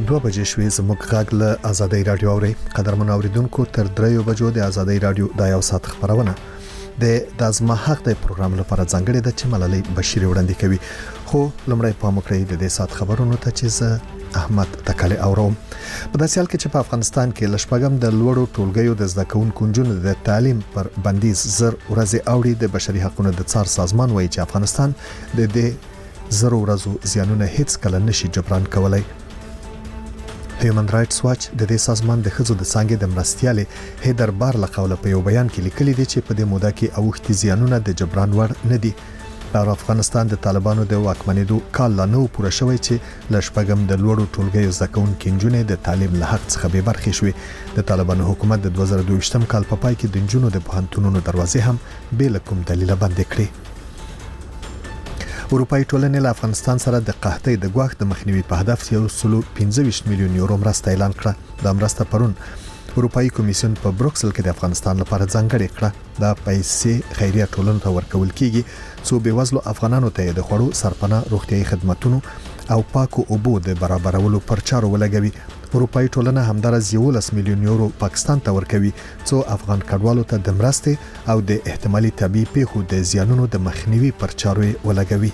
2 بجې شوې زموږ غږ له آزادۍ رادیو اوري قدرمن اوریدونکو تر 3 بجو د آزادۍ رادیو د یو ساعت خبرونه د ازما حق د پروګرام لپاره ځانګړي د چملالي بشیر وړاندې کوي خو لمړی په مکرې د دې ساعت خبرونو ته چې احمد تکاله اورم په داسې حال کې چې په افغانستان کې لشپګم د لوړو ټولګیو د زده کوونکو جنونو د تعلیم پر بندیز زر ورځې اوړي د بشري حقوقو د څار سازمان وایي چې افغانستان د دې زر ورځو زیانونه هیڅ کله نشي جبران کولای. هیومن رائټس واچ د دې سازمان د خزو د څنګه د مرستيالې هیدر بار لقوله په یو بیان کې لیکلي دي چې په دې موده کې اوختي زیانونه د جبران وړ نه دي. په افغانستان د طالبانو د واکمنېدو کال لا نو پوره شوی چې لشپګم د لوړو ټولګیو زکون کینجونه د تعلیم له حق څخه به برخې شوې. د طالبانو حکومت د 2022م کال په پای کې د جنونو د پوهنتونونو دروازې هم بل کوم دلیل باندې کړې. اروپאי ټولنې له افغانستان سره د قحطۍ د ګواښ د مخنیوي په هدف 125 میلیون یورو مرسته اعلان کړه. د مرسته پرون اروپאי کمیسیون په بروکسل کې د افغانستان لپاره ځانګړې کړه. دا پیسې خیریه ټولنو ته ورکول کیږي څو به وزلو افغانانو ته د خوړو سرپناه روغتيایي خدماتونو او پاکو اوبو د برابرولو پر چارو ولګوي. اروپאי ټولنه همدارس 11 میلیون یورو پاکستان ته ورکوي څو افغان کډوالو ته د مرستې او د احتمالي طبي پیښو د زیانونو د مخنیوي پر چارو ولګوي.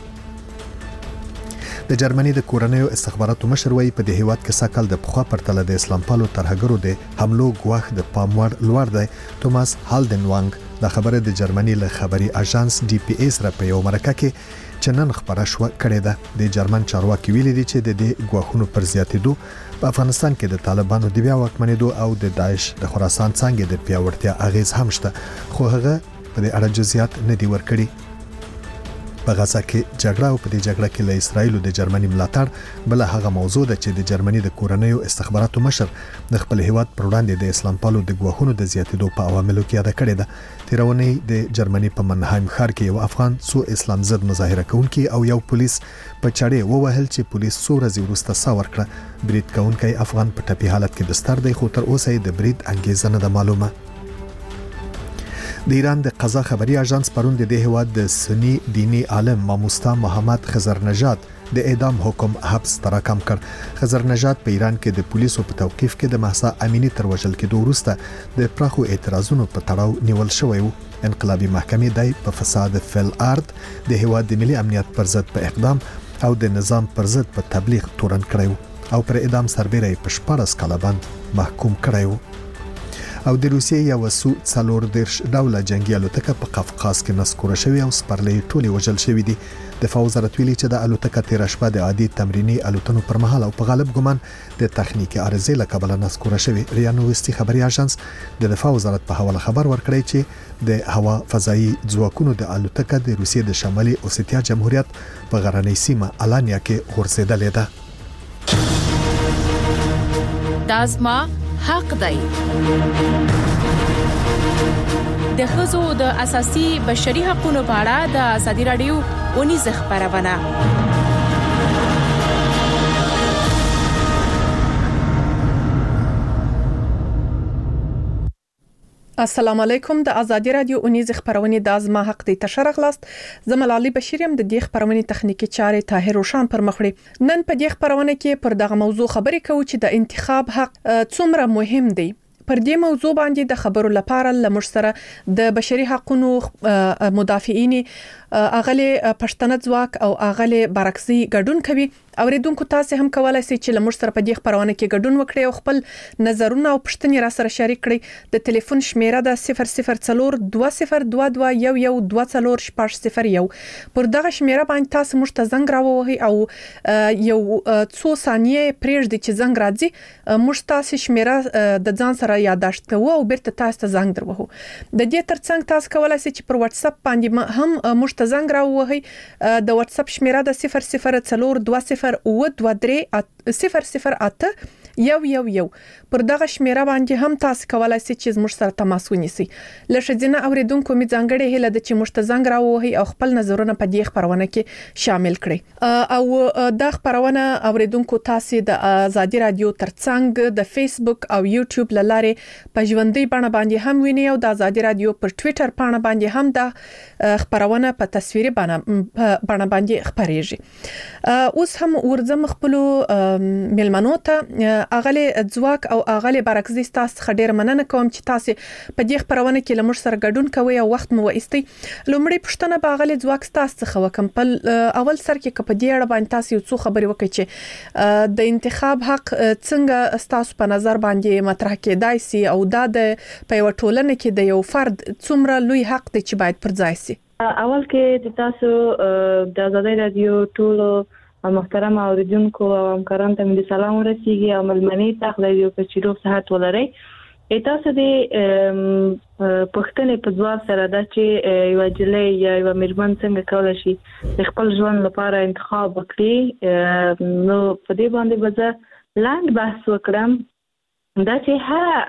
د جرمني د کورنیو استخباراتو مشر وایي په دې هیواد کې ساکل د پخوا پرتله د اسلام پالو ترهګرو د حملو ګواښ د پاموړ لوړ دی. توماس هالدنوانګ د خبره د جرمني له خبري اژانس ډي پی اس را په یو مرکه کې چنن خبره شو کړې ده. د جرمن چارواکي ویلي دي چې د دې ګواښونو پر زیاتېدو په افغانستان کې د طالبانو د بیا واکمنېدو او د داعش د خراسان څنګه د پیاوړتیا اغیز هم شته خو هغه په دې اړه جزئیات نه دی ورکړي. په غزا کې جګړه او په دې جګړه کې له اسرایل او د جرمني ملاتړ بل هغه موضوع ده چې د جرمني د کورنیو استخباراتو مشر د خپل هیواد پر وړاندې د اسلام پالو د ګواښونو د زیاتېدو په عواملو کې یاد کړی ده. تیرونی د جرمني په منهایم ښار کې یو افغان سو اسلام ضد مظاهره کوونکي او یو پولیس په چړې ووهل چې پولیس څو ورځې وروسته ساور کړه. برید کوونکی افغان په ټپي حالت کې بستر دی خو تر اوسه د برید انګیزه نه ده معلومه. د ایران د قضا خبري اژانس پرون د هیواد د سنی دینی عالم ماموستا محمد خضر نژاد د اعدام حکم حبس تراکم کړ. خضر نژاد په ایران کې د پولیسو په توقيف کې د مهسا امینی تر وژل کېدو وروسته د پراخو اعتراضونو په تړاو نیول شوی و. انقلابي محکمې دای په فساد فل ارض د هیواد د ملي امنیت پر ضد په اقدام او د نظام پر ضد په تبلیغ تورن کړی او پر اعدام سربېره په 14 کاله بند محکوم کړی. او د روسیې یو سو څلور دیرش ډوله جنگي الوتکه په قفقاز کې نسکوره شوی او سپرلې ټولي وژل شوی دي. دفاع وزارت ویلي چې د الوتکه تیر شپه د عادي تمرینی الوتنو پر مهال او په غالب ګمان د تخنیکی عارضې له کبله نسکوره شوی. ریا نووستي خبري اژانس د دفاع وزارت په حواله خبر ورکړی چې د هوا فضایی ځواکونو د الوتکه د روسیې د شمالي اوسیتیا جمهوریت په غرنۍ سیمه الانیا کې غورځیدلې ده. دازما حق دی. د ښځو د اساسي بشري حقوقو په اړه د ازادي رادیو اونیز خبرونه. السلام علیکم. د ازادي رادیو اونیز خبرونه د ازما حق دی تشر اخلاص. زملالي بشیرم د دې خبرونه تخنیکی چارې طاهر روشان پر مخړي. نن په دې خبرونه کې پر دغه موضوع خبرې کوو چې د انتخاب حق څومره مهم دی. پر دې موضوع باندې د خبرو لپاره لمر سره د بشري حقوقو مدافعین اغله پښتنه ځواک او اغله برعکسي ګډون کوي. اوریدونکو تاسو هم کولای شئ چې لمر سره په دې خبرونه کې ګډون وکړئ او خپل نظرونه او پوښتنې را سره شریک کړئ. د ټلیفون شمیره د 0042022240 پر دغه شمیره باندې تاسو موږ ته زنګ راووهئ او یو څو ثانیې پرېږدئ چې زنګ راځي. موږ تاسو شمیره د ځان سره یادداشت کوو او بیرته تاسو ته زنګ دروهو. د دې ترڅنګ تاسو کولای شئ چې پر واتس اپ باندې هم موږ ته زنګ راووهئ. د واتس اپ شمیره د 00420223 008 یو پر دغه شمیره باندې هم تاسو کولای شئ چې زموږ سره تماس ونیسئ. لښځینه اوریدونکو می ځانګړي هله د چې مشت زنګ راوهي او خپل نظرونه په دې خبرونه کې شامل کړي او د خبرونه اوریدونکو تاسو د آزادي رادیو ترڅنګ د فیسبوک او یوټیوب لاره په ژوندۍ بڼه باندې هم ویني او د آزادي رادیو پر ټوئیټر پاڼه باندې هم د خبرونه په تصویري بڼه باندې خبريږي. اوس هم ورځم خپل ملمنو ته اغله ځواک او اغله برکزي تاسو خډیر مننه کوم چې تاسو په دې خبرونه کې لمر سره ګډون کوي او وخت مو وایستي. لومړی پښتنه په اغله ځواک تاسو څخه وکم په اول سر کې په دې اړه باندې تاسو څو خبري وکړي چې د انتخاب حق څنګه تاسو په نظر باندې مطرح کېدای سي او دا د په یو ټولنه کې د یو فرد څومره لوی حق دی چې باید پر ځای سي. اول کې د تاسو د آزادي رادیو ټولو محترم اوریدونکو او همکارانو ته مې سلام ورسیږي او ملمنې ته خدای دې په چیرو صحت ولري. تاسو د پښتنې په ځواب سره دا چې یو جلې یا یو میرمن څنګه کولای شي د خپل ژوند لپاره انتخاب وکړي نو په دې باندې به لاندې بحث وکړم. دا چې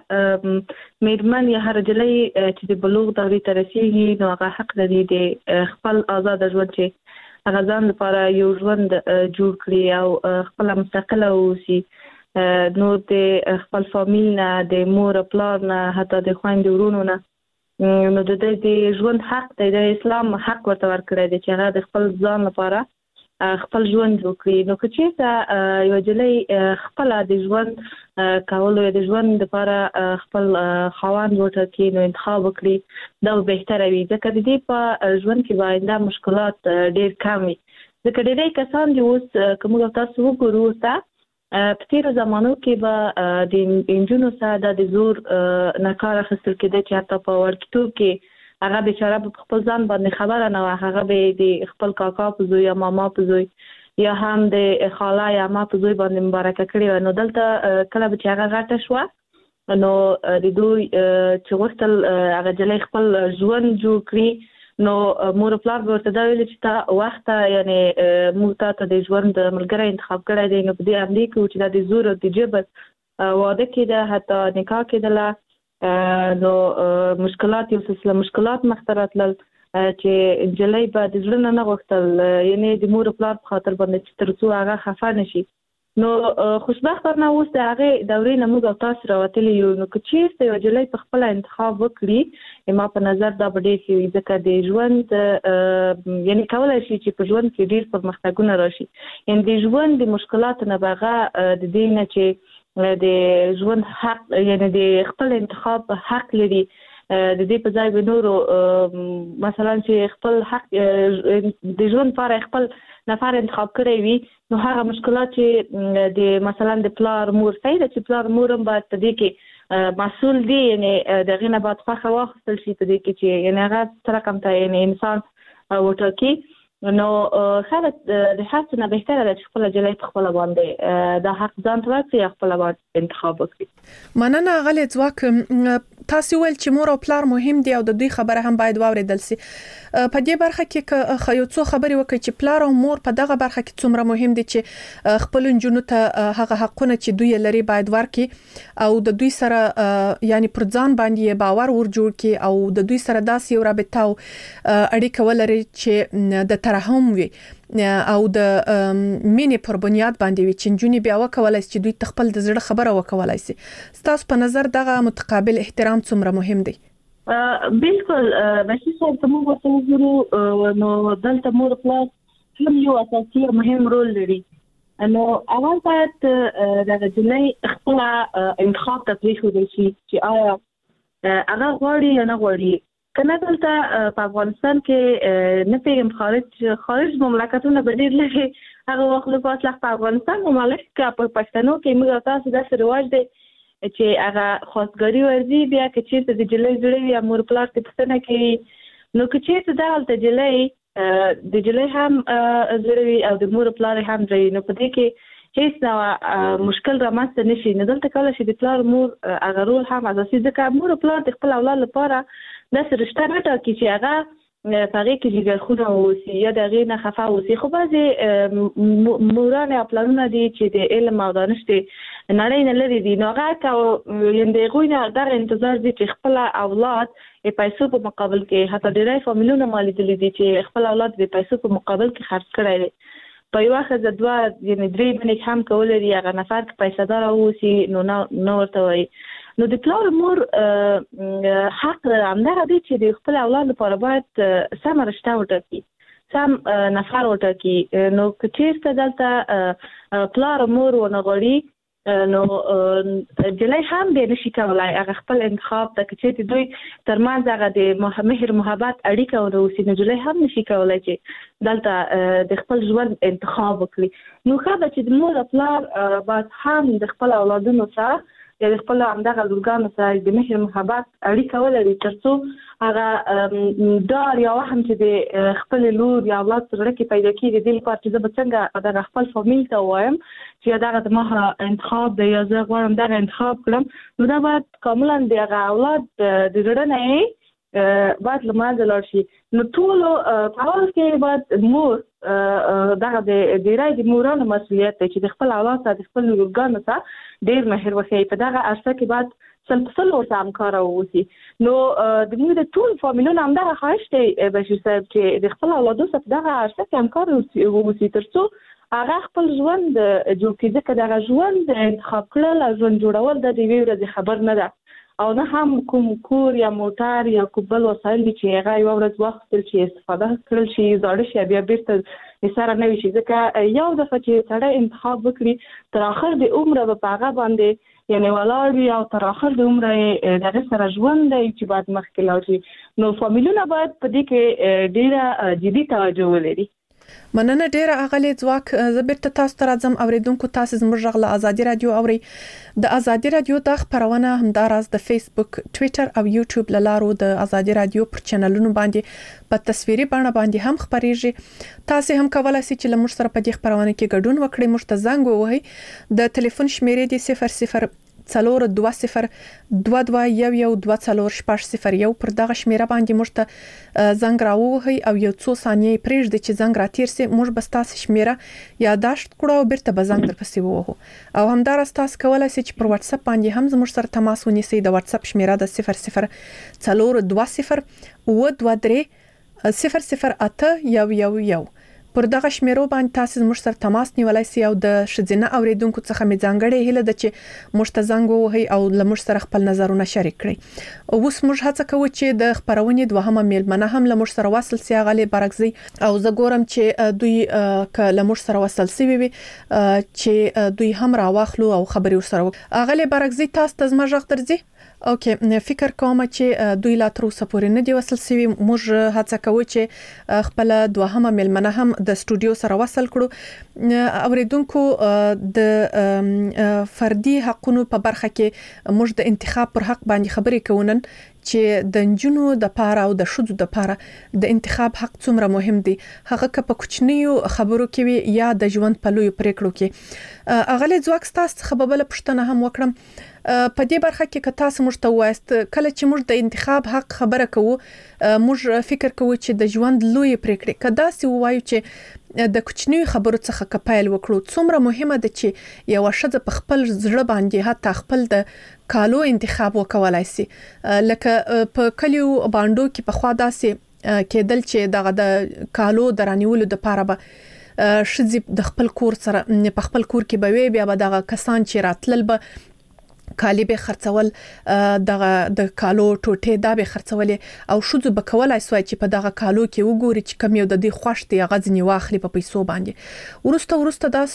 هر میرمن یا هر جلې چې د بلوغ دورې ته رسیږي نو هغه حق لري د خپل آزاد ژوند چې هغه ځان لپاره یو ژوند جوړ کړي او خپل مستقله اوسي. نو د خپل فامیل نه د مور پلار نه حتی د خويندو ورونو نه نو د دې ژوند حق د اسلام حق ورته ورکړی دی چې هغه د خپل ځان لپاره خپل ژوند جوړ کړي. نو که چېرته یو جلې خپل د ژوند کولو د ژوند لپاره خپل خاوند وټاکي نو انتخاب وکړي دا بهتره وي ځکه د دې په ژوند کې باید دا مشکلات ډېر کم وي. ځکه ډېری کسان چې اوس کوم تاسو وګورو تا په تیرو زمانو کې به د انجونو سره د زور نه کار اخیستل کېده چې حتی په ورکتوب کې هغه بیچاره په خپل ځان باندې خبره نه و هغه به د خپل کاکا په زوی یا ماما په زوی یا هم د خاله یا ما په زوی باندې مبارکه کړې نو دلته کله به چې هغه غټه شو نو د دوی چې غوښتل هغه جلې خپل ژوند جوړ کړي نو مور پلار ورته دا ویل چې تا وخت یعنی موږ ته د ژوند ملګری انتخاب کړی دی نو په دې امریکا کې چې د زور او د جبر واده کېده حتی نکاح کېدله نو مشکلات یو څه مشکلات مخترتل چې جلې به د ژوند نه غوښتل یعنی د مور پلار په خاطر باندې چې ترڅو هغه خفه نشي. نو خوشبختانه اوس د هغه دورې نه موږ تاسو راوتلی یو نو که چیرته یو جلې په خپل انتخاب وکړي ما په نظر دا به ډېر ښه ځکه د ژوند یعنی کولای شي چې په ژوند کې ډېر پرمختګونه راشي. یعنی د ژوند د مشکلاتو نه بغا د دې نه چې د ژوند حق یعنی د خپل انتخاب حق لري د دې په ځای به نورو مثلا چې خپل حق د ژوند لپاره خپل نفر انتخاب کړی وي نو هغه مشکلات چې د مثلا د پلار مور سید چې پلار مورم باید په دې کې مسؤل دي یعنی د غینه باید خوښه واخیستل شي په دې کې چې یعنی هغه سره کوم ته یعنی انسان وټاکي نو خلک د حق نه بهتره ده چې خپل جلای په خپل باندې د حق ځان ته خپل باندې انتخاب وکړي. مننه غلې ځواک تاسو ول چې مور او پلار مهم دي او د دوی خبره هم باید واوریدل شي. په دې برخه کې یو څو خبرې وکړي چې پلار او مور په دغه برخه کې څومره مهم دي چې خپل جنونو ته هغه حقونه چې دوی لري باید ورکړي او د دوی سره یعنی پر ځان باندې باور ور جوړ کړي او د دوی سره داسې یو رابطه او اړیکه ولري چې د ترحم وي او د مینې پر بنیاد باندې وي چې جنونی بیا وکولای شي چې دوی تخپل د زړه خبره وکولای شي. تاسو په نظر دغه متقابل احترام څومره مهم دی؟ بالکل بشي صاحب ته موږ ورته وګورو نو دلته مور پلار هم یو اساسي مهم رول لري. نو اول باید د جلې خپل انتخاب ته پریښودل شي چې آیا هغه غواړي یا نه غواړي. کنه دلته په افغانستان کې نه پیغام خارج مملکتونه بدیر لري هغه وخت له پاسه په افغانستان مملکت کې په پښتنو کې موږ تاسو د رواج دی چې هغه خاصګری ورزي بیا کې چې د جلې جوړي یا مور پلار ته پښتنه کې نو کې چې دالته جلې د جلې هم جوړي او د مور پلار هم جوړي نو په دې کې هیڅ مشکل رامنځته نشي. نه دلته کله چې د پلار مور هغه رول هم اساسي ځکه مور پلار د خپل اولاد لپاره د رشتہ نه ټاکي چې هغه پاره کې جګرخونه اوسي یا دغه نه خفه اوسي خو بعضې مورانه پلانونه دي چې د علم او دانش د نړۍ نه لري دي نو هغه یندې غوینه دغه انتظار دي چې خپل اولاد په پیسو په مقابل کې حتی ډېری فامیلونه مالي دي چې خپل اولاد د پیسو په مقابل کې خرج کړي دي په یو وخت د دوه یعنی درې باندې هم کول لري هغه نفر کې پیسې دار اوسي نو ورته وي نو د پلار مور حق همدغه دی چې د خپل اولاد لپاره باید سم رشته وټاکي سم نفر وټاکي نو کچېرته دلته پلار مور ونغړي نو جلای هم به نشي کولای هغه خپل انتخاب د کچې دوی ترمنځ هغه د مهر محبت اړیکه ورسې نو جلای هم نشي کولای چې دلته د خپل ژوند انتخاب وکړي نو خو چې د مور پلار باید هم د خپل اولادونو سره د خپل همدغه لورګانو سره د مهر محبت اړیکه ولري ترڅو هغه دار یا هم چې د خپل لور یا اولاد سره کې پیدا کیږي د لپاره چې د څنګه د خپل فامیل ته وایم چې دغه د ما انتخاب د یا زه غواړم دغه انتخاب کړم نو دا باید کاملا د اولاد د جوړنې باید لمانځل شي نو ټول په اول کې باید مور دغه د رای د مورانو مسؤلیت دی چې د خپل اولاد سره د خپل لورګانو سره ډېر مهر وکړي په دغه عرصه کې باید سل ورته همکاره واوسي نو د موږ د ټول فامیلونو همدغه خواهش دی بشیر صاحب چې د خپل اولادو سره دغه عرصه کې همکاره واوسي ترڅو هغه خپل ژوند جوړ کړي ځکه دغه ژوند انتخاب کړل ژوند جوړول د دې ورځې خبر نه ده او نه هم کوم کور یا موټر یا کوم بل وسایل چې هغه یو ورځ وخت چې استفاده کړل شي زاړه شي بیا بیرته سره نه وي ځکه یو دفعه چې سړی انتخاب وکړي تر اخر د عمر په هغه باندې یعنی ولاړ وي او تر اخر د عمر دغه سره ژوند دی چې بعد مخکې لاړ شي نو فامیلونه باید په دې کې ډیره جدي توجه ولري مننه ډیره اغلی ځواک زبرته تاسو ته راځم اوریدونکو تاسو زموږ غږ له ازادي رادیو اوري د ازادي رادیو د خبرونه همداراز د فیسبوک ټوئیټر او یوټیوب لارو د ازادي رادیو پر چینلونو باندې په تصویري بڼه باندې هم خبريږي تاسو هم کولای شئ چې لمر سره په دې خبرونه کې ګډون وکړئ مشت زنګ ووهي د ټلیفون شمیرې دی 00 څلور 20 22 یو 24 پر دغه شمیره باندې مشته زنګ راوهي او یو څو ثانیې پرېږدي چې زنګ راتیر سي موږ بس تاسو شمیره یاداشت کړو او بیرته به زنګ درپسې ووهو او همدارس تاسو کولای شئ چې پر واتس اپ باندې هم زموږ سره تماس ونیسئ د واتس اپ شمیره د 00 څلور 20 و 23 00 111 پر دغه شمیرو باندې تاسو زموږ سره تماس نیولای شئ او د شذینه اوریدونکو څخه می ځانګړې هله د چې مشتزنګ وهي او لمر سره خپل نظرونه شریک کړئ اوس موږ هڅه کوو چې د خبرونې دوهمه میلمنه هم لمر سره وصل سي غالي برګزي او زه ګورم چې دوی ک لمر سره وصل سي وي چې دوی هم راواخلو او خبري ورسره غالي برګزي تاسو ته زما ژغ درځي اوکې فکر کوم چې دوی لا تر اوسه پورې نه دی وصل سوي موږ هڅه کوو چې خپل دوهمه میلمنه هم د استودیو سره وصل کړو اوریدونکو د فردي حقوقو په برخه کې موږ د انتخاب پر حق باندې خبرې کوونن چې د جنونو د پاره او د شذو د پاره د انتخاب حق څومره مهم دی هغه که په کوچنیو خبرو کې یا د ژوند په لوی پریکړو کې اغلی ځواک تاسو خبربل پښتنه هم وکړم په دې برخه کې که تاسو موږ ته وایست کله چې موږ د انتخاب حق خبره کوو موږ فکر کوو چې د ژوند لوی پریکړې کدا سی وایو چې د کوچنیو خبرو څخه کپایل وکړو څومره مهمه ده چې یو شذ په خپل زړه باندې حتی خپل د کالو انتخاب وکولای شي لکه په کلیو باندې کې په خوا داسې کېدل چې دغه د کالو درانیولو د پاره به شذ د خپل کور سره په خپل کور کې به بیا به دغه کسان چې راتلل به کالی به خرڅول دغه د کالو ټوټه دا به خرڅولې او شذ به کولای سوای چې په دغه کالو کې وګوري چې کم یو د دې خوشتي غزنی واخلي په پیسو باندې ورسته دا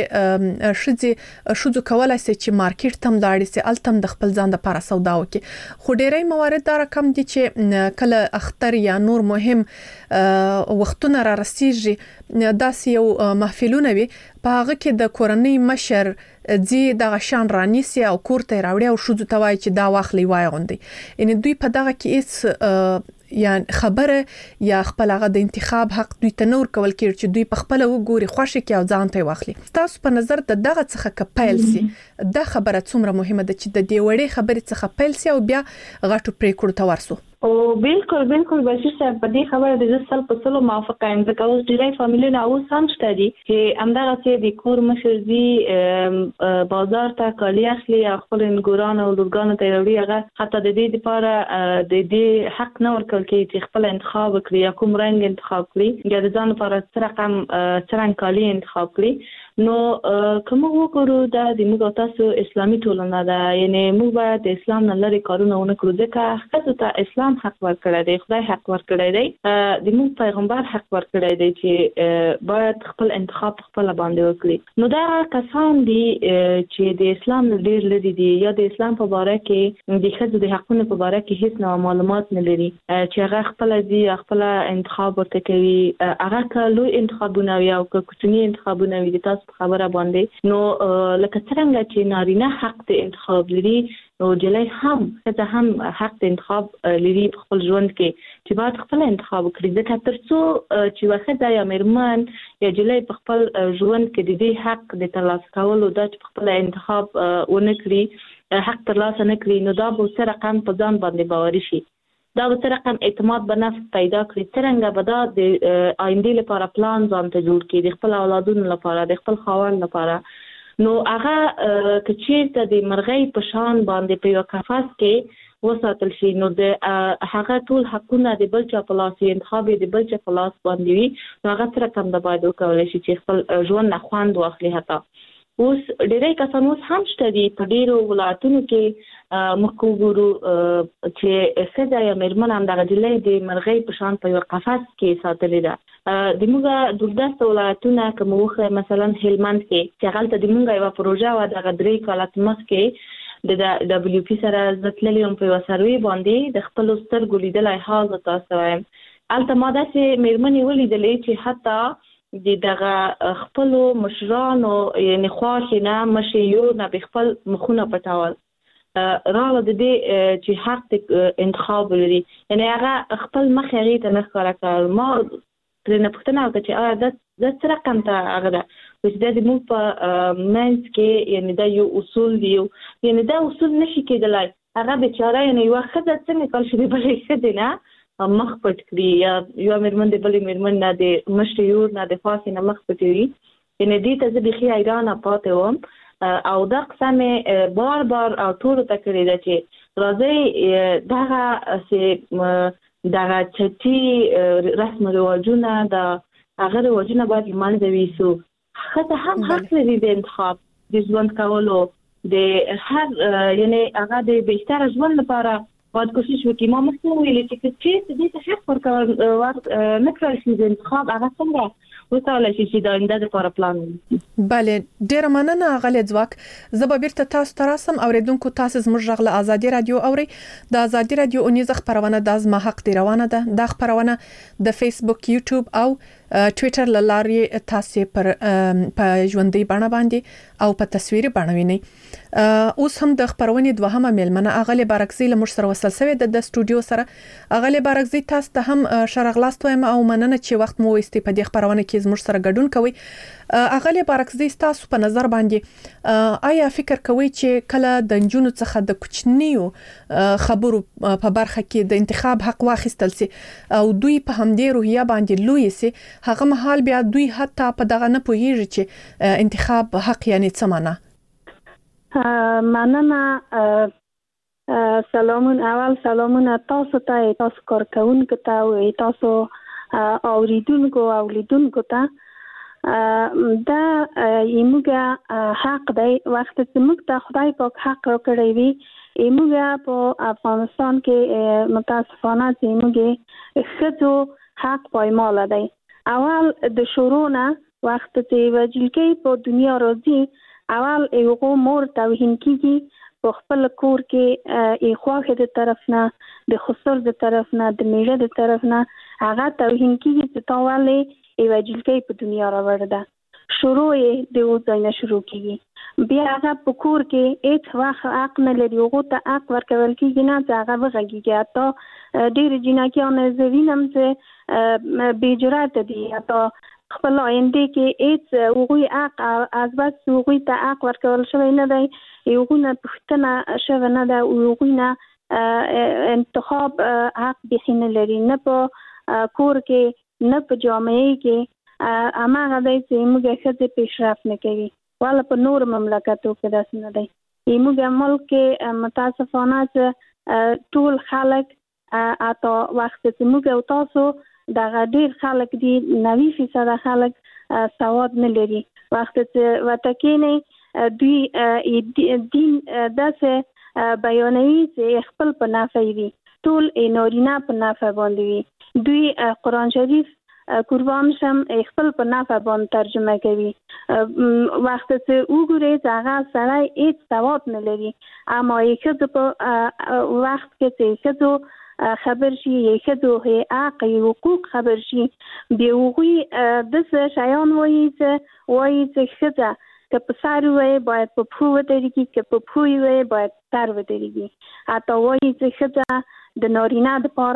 چې شذ کولای سي چې مارکیټ تم لاړ سي التم د خپل ځان د لپاره سودا وکي خو ډېرې موارد دا رقم دي چې کله اختر یا نور مهم وختونه را رسیږي داسې یو محفلونه وي په هغه کې د کورنۍ مشر زی دغه شان رانیسي او کوړته راوړي او شذ توای چې دا واخلي وای غوندي ان دوی په دغه کې اس یا خبره یا خپل هغه د انتخاب حق دوی ته نور کول کېږي چې دوی په خپل وګوري خوشي کې او ځان ته واخلي تاسو په نظر د دغه څخه کپایل سي دا خبره څومره مهمه ده چې د دې وړې خبرې څخه پیل سي او بیا غټو پریکړو ته ورسو او بالکل بشیر صاحب په دې خبره د زسل په سلو موافقه یم ځکه اوس ډیری فامیلونه اوس هم شته دي چې همدغه چې د کور مشر دي بازار ته کالي اخلي او خپل انګوران او لورګان ته وړي هغه حتی د دې لپاره د دې حق نه ورکول کېږي چې خپل انتخاب وکړي یا کوم رنګ انتخاب کړي یا د ځان لپاره څرنګه کالي انتخاب کړي. نو کوم وګورو دا د موږ تاسو اسلامي ټولنه ده یعنی موږ باید د اسلام نه لري کارونه ونه کړو ځکه خاصه ته اسلام حق ورکړی دی خدای حق ورکړی دی د موږ پیغمبر حق ورکړی دی چې باید خپل انتخاب خپل باندې وکړي. نو دا کسان دي چې د اسلام ډیر لري دي یا د اسلام په اړه کې د ښځو د حقونو په اړه کې هیڅ نو معلومات نه لري چې هغه خپل دي خپل انتخاب ورته کوي هغه کلو انتخابونه یا کوچني انتخابونه وي تاسو خبره باندې. نو لکه څنګه چې نارینه حق د انتخاب لري نو جلای هم حق د انتخاب لري په خپل ژوند کې چې باید خپل انتخاب وکړي ځکه ترڅو چې واخده یا مرمن یا جلای په خپل ژوند کې د دې حق د ترلاسه کولو د خپل انتخاب ونه کړي حق ترلاسه نه کړي نو دا به سره رقم په ځان باندې باوري شي دا به سره رقم اعتماد په نفس پیدا کړي څنګه به دا د آینده لپاره پلان ځان ته جوړ کړي د خپل اولادونو لپاره د خپل خاوند لپاره. نو هغه کچېرته د مرغۍ په شان باندې په یو قفس کې وساتل شي نو د هغه ټول حقونه د بل چا په لاس انتخاب د بل چا په لاس باندې وي نو هغه سره کم د باید وکولای شي چې خپل ژوند نه خوند واخلي. حتی اوس ډېری کسان اوس هم شته دي په ډېرو ولایتونو کې موږ وګورو چې ښځه یا مېرمن همدغه نجلۍ د مرغۍ په شان په یو قفس کې ساتلې ده. د موږ دوردست ولایتونه کوم وخت مثلا هلمند کې چې هلته د موږ یو پروژه و دغه 3 کال مخکې د دبليو پی سره ځتللې په یو سروي باندې د خپل سترګو لیدلای حال تاسو وایم هلته ما داسې مېرمنې ولیدلې چې حتی دغه خپل مشرانو یعنی خواخینه مشیو نه بخپل مخونه پټاول راو د دې چې حق انتخاب لري یعنی هغه خپل مخ هغه ته نه ښکارا کړ ما ترنه پښتنه وکړه چې دا څه رقم ته هغه ده چې د موږ په منځ کې یعنی دا یو اصول دی یعنی دا اصول نشي کېدلای هغه بیچاره یعنی یو خدای څنګه کول شي بلې خدای نه مخ پټ کړی یا یو مېرمن د بلې مېرمن نه د مشر یو نه د خاص نه مخ پټوي یعنی دې ته زه بخي ایران پاتې وم او دا قسمه بار او ټول ته کړی دا چې راځي دغه چټي رسم رواجونه د هغه رواجونه باید لمانځه ویسو خاصه هم حق لري د انتخاب د ژوند کولو د هر یعنی هغه د بهتر ژوند لپاره باید کوشش وکړي. ما مخکې ویلې چې دې ته حق ورکول نه کړل شي د انتخاب هغه څنګه وکولای شي چې د آینده لپاره پلان وکړي. بله ډېر مننه غلې ځواک زه به بیرته تاسو ته راسم اوریدونکو تاسو زموږ غږ له ازادي رادیو اوري د ازادي رادیو اونیزه خبرونه د ازما حق دی روانه ده د خبرونه د فیسبوک یوټیوب او ټوئیټر لارې تاسو په ژوندۍ بڼه باندې او په تصویري بڼه وینئ. اوس هم د خبرونې دوهمه میلمنه اغلی بارکزی له موږ سره وصل شوی د استودیو سره اغلی بارکزی تاسو ته هم شرغلاست وایم او مننه چې وخت مو وستې په دې خبرونه کې زموږ سره ګډون کوي. اغلی بارکزی تاسو په نظر باندې آیا فکر کوئ چې کله د جنونو څخه د کوچنیو خبرو په برخه کې د انتخاب حق واخیستل سي او دوی په همدې روحیه باندې لوی سي هغه مهال بیا دوی حتی په دغه نه پوهیږي چې انتخاب حق یعنی څه معنا؟ مننه سلامونه تاسو ته تاسو کارکونکو ته او تاسو اوریدونکو او لیدونکو ته دا یموږه حق دی وخت چې موږ ته خدای پاک حق ورکړی وي یموږه په افغانستان کې متاسفانه چې یموږه ښځو حق پایمال دی. اول د شورونه وخت چې وجلکی په دنیا راځي اول یو مور توهین کیږي په خپل کور کې خواخه د طرف نه د خسر د طرف نه د میړه د طرف نه هغه توهین کیږي چې تاواله یو جلکی په دنیا راوړه شروع یې د وځنه شروع کیږي بیا هغه په کور کې هیڅ وخت حق نه لري هغه ته حق ورکول کیږي نه چې هغه وغږیږي حتی ډېر جناکیان زوینم چې بیجرات دي حتی خپل آینده کې هیڅ وغوی حق از بس وغوی ته حق ورکول شوی نه دی یوغونه پښتنه شوی نه ده وغوی نه انتخاب حق بخینه لري، نه په کور کې نه په جامعه کې اماغه د موږ خځې پیشرفت نه کوي، ولا په نور مملکتو کې داسې نه دی. موږ ملک کې متاسفانه ټول خلک اته وخت چې موږ او تاسو دا ډیر خلک دي 90% خلک سواد نه لري. وخت چې وتکینه دوی دین داسه بیانوي چې خپل په نافع وي، ټول نارینه په نافع باندې وي، دوی قرآن شریف قربان شم خپل په نافع باندې ترجمه کوي. وخت چې وګورئ چې هغه سړی هیڅ سواد نه لري، اما یې په وخت کې چې خبر شي یې حق حقوق خبر شي به وغوي د شایان وایي چې خزه که په سر وي باید په پښو ودرېږي، که په پښو وي باید سر ودرېږي. حتی وایي چې ښځه د نارینه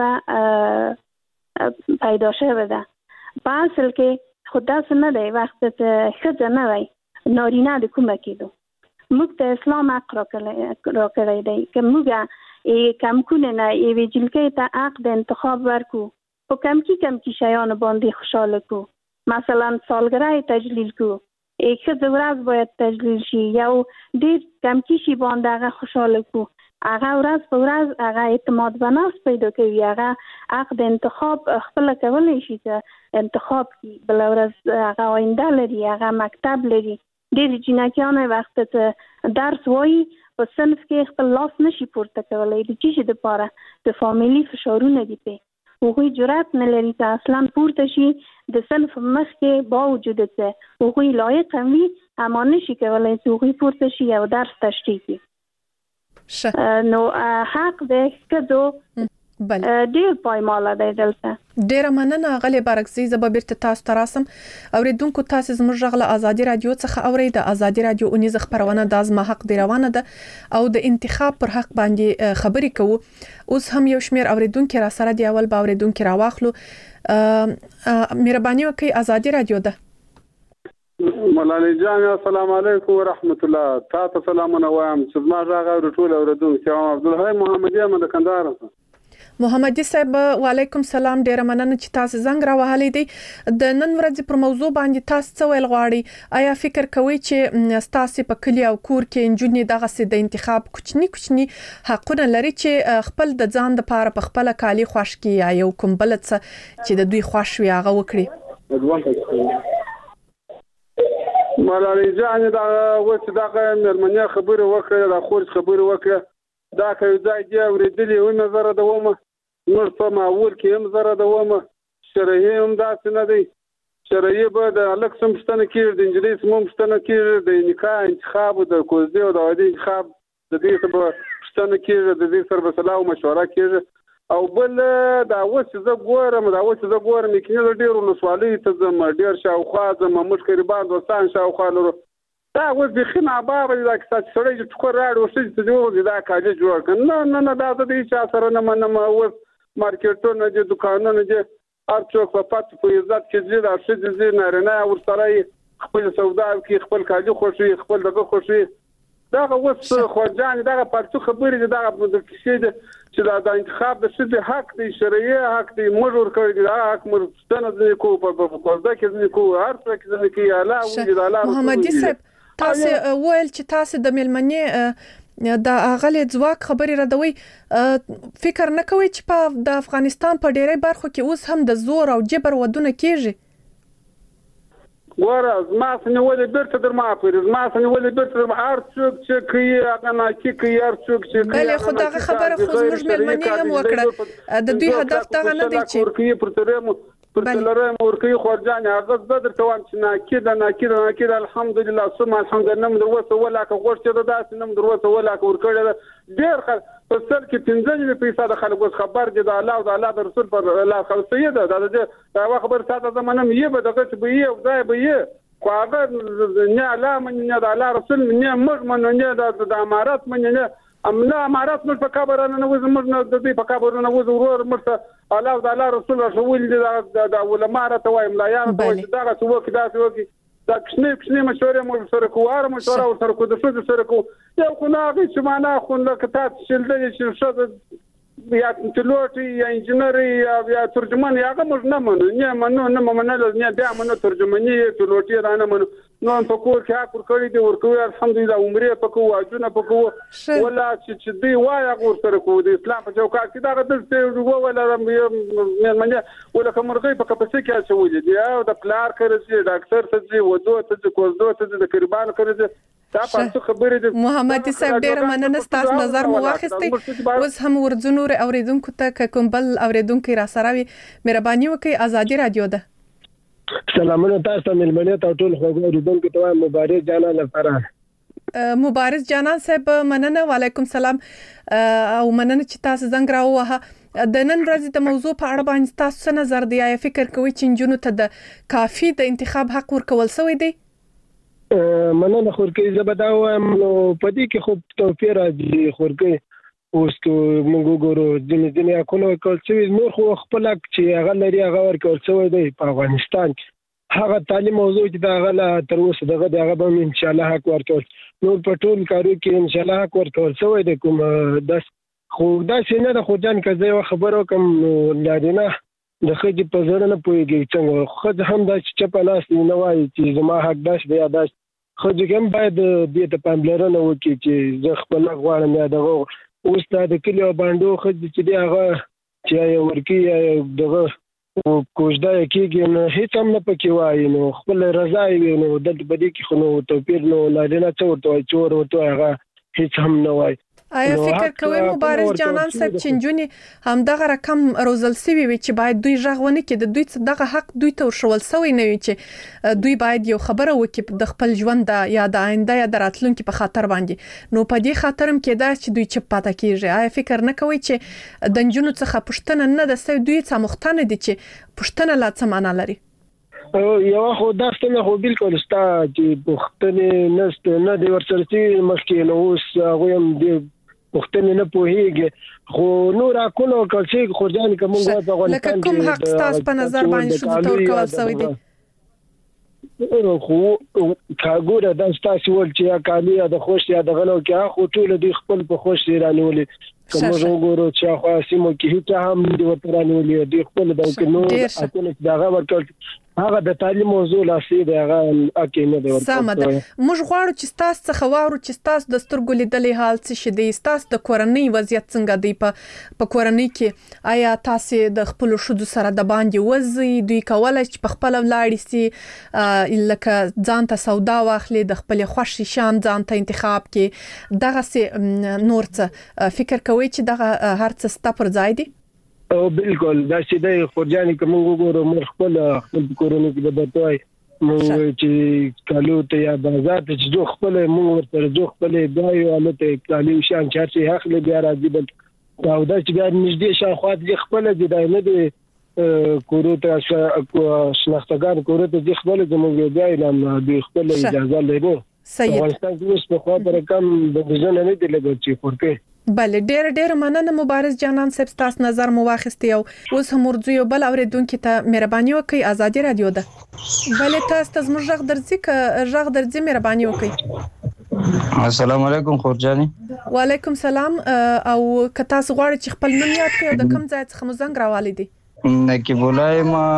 دپاره پیدا شوې ده. په اصل کې خو داسې نه دی. وخت چې ښځه نه وی نارینه د کومه کېدو. موږ ته اسلام حق راکړی دی که موږ کمکونه نه یوې جلکۍ ته حق د انتخاب ورکو، په کمکی شیانو باندې خوشحاله کو. مثلا سالګرای تجلیل کو، ښځه ورځ باید تجلیل شي، یو ډیر کمکی شي باندې هغه خوشحاله کو. هغه ورځ په ورځ هغه اعتماد به نفس پیدا کوي، هغه حق د انتخاب خپل کولی شي چې انتخاب کی. بل ورځ هغه آینده لري، هغه مکتب لري. ډیر جنکیانه وخت ته درس وایي په صنف کې خپل لاس نشي پورته کولی، د چیزې دپاره د فامیلي فشارونه دي په هغوی جرأت نه لري چې اصلا پورته شي د صنف مخ کې، باوجود چې هغوی لایق هم وي اما نشي کولی چې هغوی پورته شي او درس تشریح کړي. نو حق د ښځو ډیر پایماله دی دلته. ډیره مننه غلې بارکزي. زه به بیرته تاسو ته راسم. اوریدونکو تاسو زموږ غږ له ازادي رادیو څخه اورئ. د ازادي رادیو اونیزه خبرونه د ازما حق دی روانه ده او د انتخاب پر حق باندې خبرې کوو. اوس هم یو شمیر اوریدونکو را سره دی. اول به اوریدونکو را واخلو. مهرباني وکړئ، ازادي رادیو ده. مولانا جان السلام علیکم ورحمت الله. تاسو سلامونه وایم چې ما راغی ټول اوریدونکو. عبدالحی محمدی احمد کندهار. محمدي صاحب وعلیکم سلام. ډیره مننه چې تاسو زنګ را وهلې دي. د نن ورځې پر موضوع باندې تاسو څه ویل غواړئ؟ آیا فکر کوئ چې تاسو په کلی او کور کې انجونې دغه سي د انتخاب کوچني حقونه لري چې خپل د ځان د پاره په خپل کالی خوښ کی یا یو کوم بل څه چې د دوی خوښ وي هغه وکړي؟ مولانا جان دا وڅ دا مېرمنې خبره وکړه، دا خورج خبره وکړه، دا کوي ځای دی ورېدلې و نظر د ومه موږ په ماول کې هم زره د ومه شرعي هم داسې نه دی. شرعي به د هلک سم پوښتنه کېږي، د نجلۍ سم هم پوښتنه کېږي، د نکاح انتخاب د کوزدې او د واده انتخاب د دې څه به پوښتنه کېږي، د دې سره به صلاح او مشوره کېږي. او بل دا اوس چې زه ګورم یقیني د ډېرو ولسوالیو ته ځم، ډېر شاوخوا ځم، موږ قریبان دوستان شاوخوا لرو. دا اوس بیخي نابابه دا کیسه چې سړی چې ټوکر راوړي او ښځې ته دې ووځي دا کالج جوړ کړه. نه دا زه د هېچا سره نه منم. اوس مارکیټونه دي، دوکانونه دي، هر څوک په پت په عزت کې ځي، دا ښځې ځي، نارینه ورسره یې خپل سودا کوي، خپل کالي خوښوي، خپل دغه خوښوي. دغه اوس خورجانې دغه پارچو خبرې دي، دغه د کیسې دي چې دا انتخاب د ښځې حق دی، شرعي حق دی، موږ ورکړی دی. دا حق موږ پوښتنه ځینې کوو، په کوزده کې ځینې کوو، هر څه کې ځینې کوي. الله وجود الله. محمدي صاحب تاسو ویل چې تاسو د مېلمنې د اغلی ځواک خبرې ردوي. فکر نه کوئ چې په د افغانستان په ډېری برخو کې اوس هم د زور او جبر ودونه کېږي؟ ګوره زما څه نیولې بیرته در معافري، زما څه نیولې بیرته در هر څوک چې کوي هغه ناکي کوي، هر څوک چې کوي. بلې خو دغه خبره خو زموږ مېلمنې هم وکړه. د دوی هدف دغه نه دی چې پر تلرم ورکی خورجان هغه زه درته وایم چې ناکي ده الحمدلله ثم الحمدلله نم دروسه ولاکه غوښتې ده داسې نم دروسه ولاکه ورکړې ده. ډېر خلک په سر کې 15,000 خلک اوس خبر دي د الله او د الله د رسول پر الله خلصیه ده. دا خبر ساته زمانم یې به دغه چې به یې او ځای به یې خو هغه نه الله من نه د الله رسول نه موږ من نه د امارات من نه امنا امارات موږ په کابل نه وځو، موږ نه د دې په کابل نه وځو. ورور مرته الله او د الله رسول رسول دي د علماء راته وایم لا یار ته دا څه وکړي دا څه وکړي. دا کښنې مشورې مو سره کوو مشوره ور سره کوو د څه سره کوو یو خو نه غي چې معنا خو نه کته چې چې څه یا پیلوټ یا انجنیر یا ترجمان یا هغه موږ نه منو نه بیا منو ترجمانی پیلوټي رانه منو نو په کور کې حق ورکړی دی ورکوي الحمدلله عمره پکو واجونه پکو ولا چې دی وای هغه سره کو د اسلام په چوکاټ کې دا غدل ولا منه ولا کومرغي په کپسې کې اچولې دی او د پلار کړی ډاکټر ته ودو ته کوزدو ته د قربان کړی محمد صاحب ډیر مننه ستاسو نظر مو واخیستي اوس هم ورځو نور اوریدونکو ته کوم بل اوریدونکو را سره وي مهرباني وکړئ ازادي رادیو ده سلامونه تاسو ملمنه ته ټول خو اوریدونکو ته مبارک جانان لپاره مبارک جانان صاحب مننه وعلیکم سلام او مننه چې تاسو زنګ راووهه د نن ورځې د موضوع په اړه باندې تاسو څه نظر دی یا فکر کوئ چې جنونو ته د کافي د انتخاب حق ورکول شوی دی مننه خورکې زبدا وایم نو پدې کې خو توفیر راځي خورکې اوس موږ ګورو ځینې اکونو کول چې نور خو خپل چې هغه لري هغه ورکول شوی دی په افغانستان هغه تعلیم موضوع چې دا غلا تر اوسه دغه به ان شاء الله حق ورکول نو په ټول کارو کې ان شاء الله حق ورکول شوی دی کوم داس خو دا څنګه د خدان کزه خبرو کوم لادینه د خځې په ځړ نه پويږي څنګه خځه هم دا چې په لاس نه وایي چې زما حق داش دی یا داش خځه هم باید دې ته پاملرنه وکړي چې زه خپل غواړم یا دغه اوس د کلیو باندې خځه چې دی هغه چې ورکی دغه کوژده کېږي نو هیڅ هم نه پکې وایي نو خپل رضا یې نو د بدی کې خو نو توپیر نو لادینه څورته چور ورته هغه هیڅ هم نه وایي آیا فکر کوئ مبارز جانان صاحب چې جونی هم دغه رقم روزل سوي وي چې باید دوی ژغونه کې د دوی دغه حق دوی ته ورشول سوی نه وي چې دوی باید یو خبره وکړي د خپل ژوند یا د آینده یا د راتلونکي په خاطر باندې نو په دې خاطرم کې دا چې دوی چې پاتې کیږي آیا فکر نه کوي چې د جنونو څخه پښتنه نه د سوي دوی څخه مختنه دي چې پښتنه لا څه معنا لري یو خو دا ستنه خو بالکل ستا چې پښتنه نست نه دی ورسره چې مخکې نو اوس هغه هم دی پښتنه نه پوهیږي خو نور اكونو کلچې خورجان کوم په افغانستان کې کوم حق تاسو په نظر باندې شو تور کول سوی دی خو کاګوره د تاسو ول چې کالی د خوش یا د غلو کې خو ټول دی خپل په خوش رانیولې کوم وګورو چې خو سیمو کې هیڅ هم دی ورترانیولې دی خپل د نور اكونو دغه ورکړ هغه د تعلیم موضوع لاسي دی هغه اکه نه دی ورته سمه موږ غواړو چې تاسو څخه واورو چې تاسو د سترګو لیدلې حال څه شي تاسو د کورنۍ وضعیت څنګه دی په کورنۍ کې آیا تاسو د خپل شذو سره د باندې وځي دوی کولای چې په خپل ولاړی سي لکه ځان ته سودا واخلي د خپل خوښي شان ځان ته انتخاب کې دغه سي نور څه فکر کوي چې دغه هر څه ست پر ځای دی او بالکل دا چې د خورجاني کوم وګورو مر خپل کورونه کې د بتوي مو چې کالو ته یا بازار ته چې خپل مو ورته جو خپل دایو الته کالو شان چې حق له بیا راځي بل دا چې بیا نږدې شاوخوات دي خپل دي نه دي کورو ته شناختګان کورو ته خپل زموږ بیا اعلان دی خپل اجازه لري افغانستان کې اوس په خوا پر کم د ځنه نه دی لګول چې ورته بله ډېر مننه مبارز جانان صاحب تاسو نظر مو واخیستی او اوس هم ورځو بل اوریدونکو ته مهرباني وکړئ ازادي رادیو ده بله تاسو زموږ غږ درځي مهرباني وکړئ السلام علیکم خورجانی وعلیکم سلام او که تاسو غواړئ چې خپل نوم یاد کړئ د کوم ځای څخه مو زنګ راوالي دي نقیب الله ما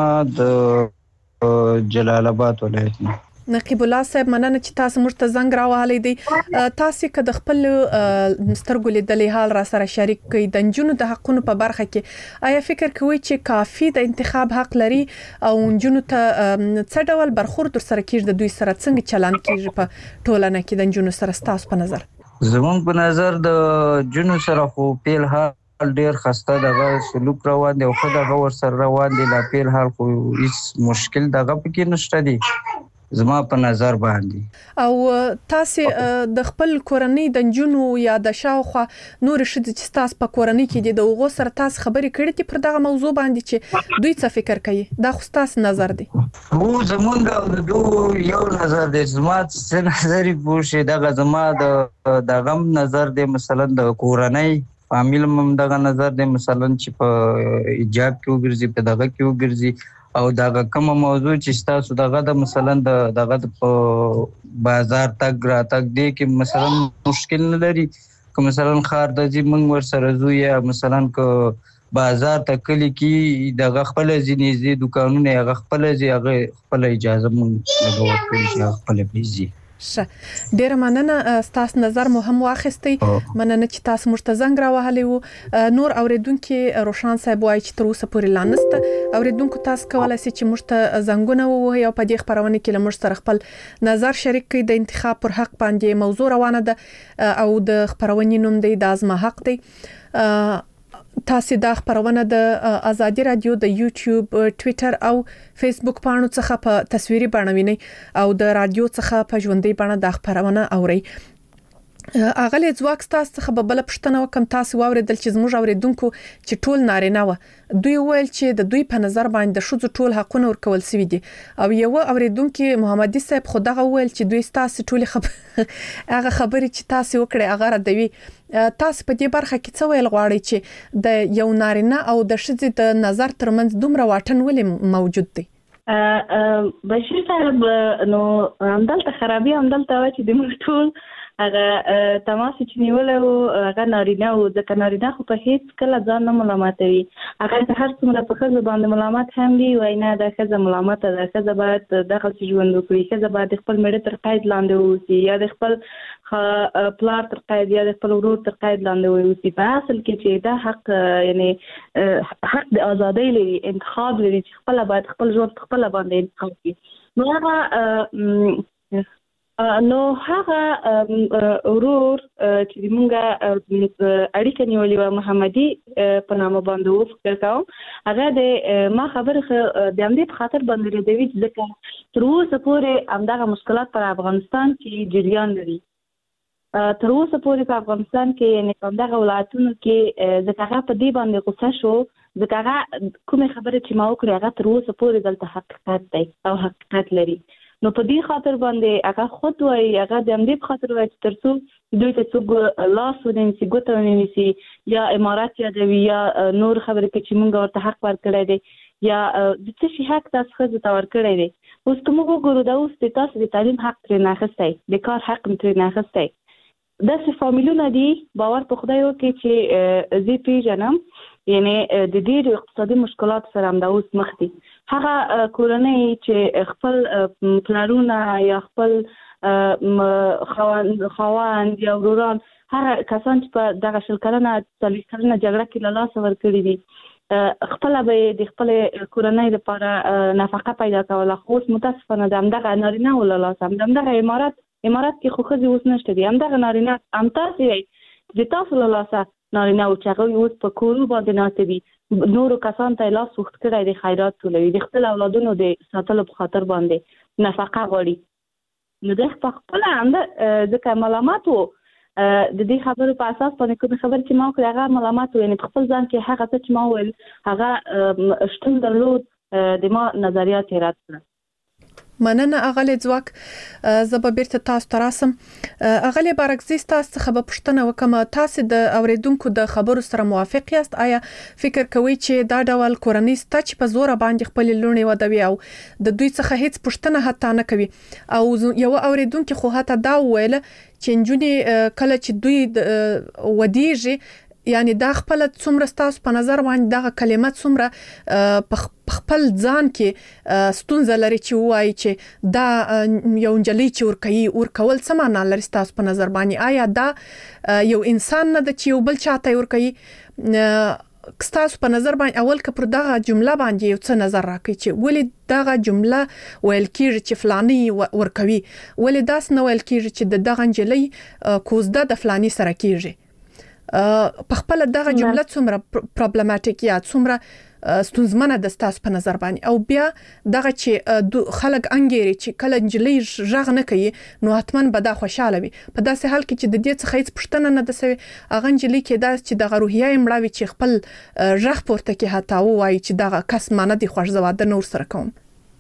د جلال آباد ولایت نقیب الله صاحب مننه چې تاسو موږ ته زنګ راوهلې دي تاسو که د خپل سترګو لیدلې حال را سره شریک کړئ د جنونو د حقونو په برخه کې آیا فکر کوئ چې کافي د انتخاب حق لري او جنونو ته څه ډول برخورد سره کیږي د دوی سره څنګه چلند کیږي په ټولنه کې د جنونو سره تاسو په نظر زموږ په نظر د جنونو سره خو پیل حال ډیر خسته دغه سلوک روان دی او خو دغه ور سره روان دی لا پیل حال خو هیڅ مشکل دغه پکې نشته دی زما په نظر باندې او تاسو د خپل کورنۍ د جنونو یا د شاوخوا نور شې چې تاسو په کورنۍ کې د وغو سره تاسو خبرې کړې دي پر دغه موضوع باندې چې دوی څه فکر کوي دا خو تاسو نظر دی وو زمونږ د دوه یو نظر دی زما څه نظر پوښي دغه زما د غم نظر دی مثلا د کورنۍ فامیل هم دغه نظر دی مثلا چې په ایجاب کې وګرځي په دغه کې وګرځي او دغه کوم موضوع چې تاسو دغه د مثلا دغه بازار تک راتک دی کې مثلا مشکل نه لري که مثلا خار د دې موږ ور سره زو یا مثلا که بازار ته کلی کې دغه خپل ځینې دکانونه هغه خپل اجازه موږ لګول کړی خپل بيزي ډیر مننه تاسو نظر مو هم واخیستي مننه چې تاسو موږ ته زنګ راوهلی وو نور اوریدونکو روشان صاحب وایي چې تر اوسه پورې لا نسته اوریدونکو تاسو کولای شئ چې موږ ته زنګونه ووهئ او په دې خبرونه کې موږ سره خپل نظر شریک کړئ د انتخاب پر حق باندې موضوع روانه ده او د خبرونې نوم دی د ازما حق دی تاسو دا خبرونه د ازادي رادیو د یوټیوب ټوئیټر او فیسبوک پاڼو څخه په تصویري بڼه وینئ او د رادیو څخه په ژوندۍ بڼه د خبرونه اورئ اغلی ځواک تاسو څخه بل پښتنه وکم تاسو واوریدل چې زموږ اوریدونکو چې ټول نارینه و دوی ویل چې د دوی په نظر باندې د شذ ټول حقونه ورکول سوي دي او یو اوریدونکو محمدي صاحب خدغه ویل چې دوی تاسو ټول هغه خبرې چې تاسو وکړي هغه ردوي تاسو په دې برخه کې څه ویل غواړئ چې د یو نارینه او د شذ د نظر ترمنځ دومره واټن ولې موجود دی بشیر صاحب نو همدلته خرابي همدلته چې د موږ ټول هغه تماس چې نیول او هغه نارینه او د نارینه خو په هیڅ کله ځان نه ملامتوي هغه هر څومره په خزه باندې ملامت هم دی وینا د خزه ملامت ده خزه باید دغه ژوند وکړي خزه باید خپل مړ تر قید لاندې ووسي یا د خپل پلار تر قید یا د خپل ورور تر قید لاندې ووسي په اصل کې چې دا حق یعنی حق د ازادۍ لري انتخاب لري چې خپل باید خپل ژوند خپل باندې انتخاب کړي نو هغه نو هغه ورور چې موږ اړیکه نیولې و محمدي په نامه باندې و فکر کوم هغه د ما خبره د همدې په خاطر باندې دی چې تر اوسه پورې همدغه مشکلات پر افغانستان کې جریان لري تر اوسه پورې په افغانستان کې یعنی همدغه ولایتونو کې ځکه په دې باندې غوسه شو ځکه کومه خبره چې ما وکړه هغه تر اوسه پورې دلته حقیقت دی او حقیقت لري نو په دې خاطر باندې هغه خود وایي هغه د همدې په خاطر وایي چې ترڅو دوی ته څوک لاس ونیسي ګوته ونیسي یا امارات یادوي یا نور خبرې کې چې موږ ورته حق ورکړی دی یا د څه شي حق تاسو ښځو ته ورکړی دی اوس که موږ وګورو دا اوس د تاسو د تعلیم حق ترې نه اخیستی د کار حق ترې نه اخیستی داسې فامیلونه دي باور په خدای وکړي چې زه پیژنم یعنی د ډېرو اقتصادي مشکلات سره هم دا اوس مخ دي هغه کورنۍ چې خپل پلارونه یا خپل خواند یا وروران هغه کسان چې په دغه شل کلنه 40 کلنه جګړه کې له لاسه ورکړي دي خپل به د خپل کورنۍ لپاره نفقه پیدا کوله خو اوس متاسفانه د همدغه نارینه له لاسه همدغه امارات کې خو ښځې اوس نشته دي همدغه نارینه هم تاسې د تاسو له لاسه نارینه او چې هغوی اوس په کورو باندې ناستې دي نورو کسانو ته یې لاس اوږد کړی دی خیرات ټولوي د خپل اولادونو د ساتلو په خاطر باندې نفقه غواړي نو دی په خپله همده ځکه ملامت و د دې خبرو په اساس باندې کومې خبرې چې ما وکړې هغه ملامت و یعنې په خپل ځان کې هغه څه چې ما وویل هغه شتون درلود د ما نظریات یې رد کړه مننه اغلی ځواک زه به بیرته تاسو ته راسم اغلی بارکزی تاسو څخه به پوښتنه وکم تاسو د اوریدونکو د خبرو سره موافق یاست آیا فکر کوئ چې دا ډول کورنۍ ست چې په زور باندې خپل لونی ودوي او د دوی څخه هیڅ پوښتنه حتی نه کوي او یو اوریدونکو خو حتی دا ویل چې نجونې کله چې دوی ودیږي یعنی دا خپل څومره تاسو په نظر باندې دا کلمات څومره په خپل ځان کې ستونزه لري چې وایي چې دا یو انجلۍ چې ورکول څه معنا لري تاسو په نظر باندې آیا دا یو انسان نه د چې یو بل چاته ورکوي تاسو په نظر باندې اول که پر دغه جمله باندې یو څه نظر راکړي چې ولې دغه جمله ویل کیږي چې فلانی ورکوي ولې داس نه ویل کیږي چې دغه انجلۍ کوزده د فلانی سره کیږي په خپل دغه جمله څومره پرابلماتیک یا څومره ستونزمنه د تاسو په نظر باندې او بیا دغه چې خلک انګيري چې کله انجلۍ ژغ نه کوي نو حتما به دا خوشاله وي په داسې حال کې چې د دې څخه هیڅ پوښتنه نه ده سوي هغه انجلۍ کې دا چې دغه روحیه یې مړاوي چې خپل ژغ پورته کې حتی وایي چې دغه کس مانه دي خوښ زواده نور سره کوم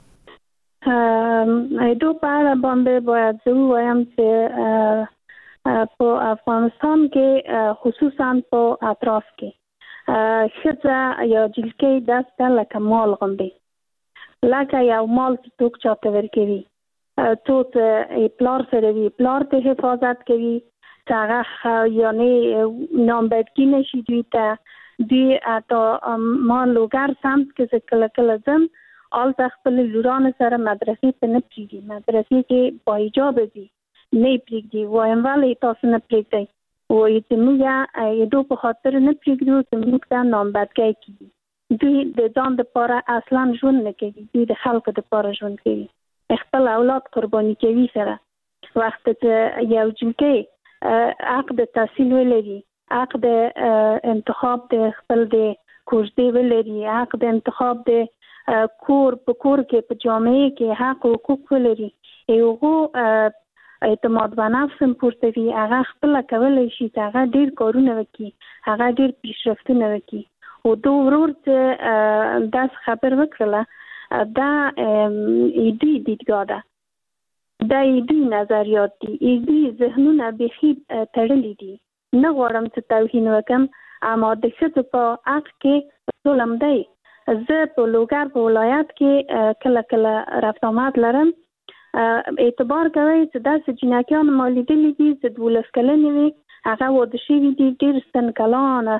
ایدو په باندې باید زه وایم چې په افغانستان کې خصوصا په اطراف کې ښځه یا جلکې داسته لکه مال غوندې لکه یو مال چې څوک چاته ورکوي څوک پلار سره وي پلار ته حفاظت کوي چې هغه یعنی نامبردګي نشي دوی ته دوی حتی ما لوګر سمت کې کله کله ځم هلته خپل لورانو سره مدرسې ته نه پرېږدي مدرسې کې با حجابه ځي نه یې پرېږدي وایم ولې تاسو نه پرېږدئ وایي چې موږ یې په خاطر نه پرېږدو چې موږ ته نامبردګي کېږي دوی د ځان دپاره اصلا ژوند نه کوي دوی د خلکو دپاره ژوند کوي خپل اولاد قرباني کوي سره وخت چې یو جنکۍ حق د تحصیل ولري حق د انتخاب د خپل د کوژدې ولري حق د انتخاب د کور په کور کې په جامعه کې حق او حقوق ولري هغه اعتماد په نفس پورته وي هغه خپل کولای شي چې هغه ډیر کارونه وکړي هغه ډیر پیشرفتونه وکړي او دوی ورور ته داس خبر وکړه دا ایدی دیدګاه ده دا ایدی نظریات دي ایدی ذهنونه بخي تړلي دي نه غواړم چې توهین وکم اما د ښځو په حق کې ظلم دی زه په لوګر په ولایت کې کله کله رفت آمد لرم اعتبار کوي چې داسې جنکیان ما لیدلي دي چې 12 کلنې وي هغه واده شوي دي ډېر سن کلانه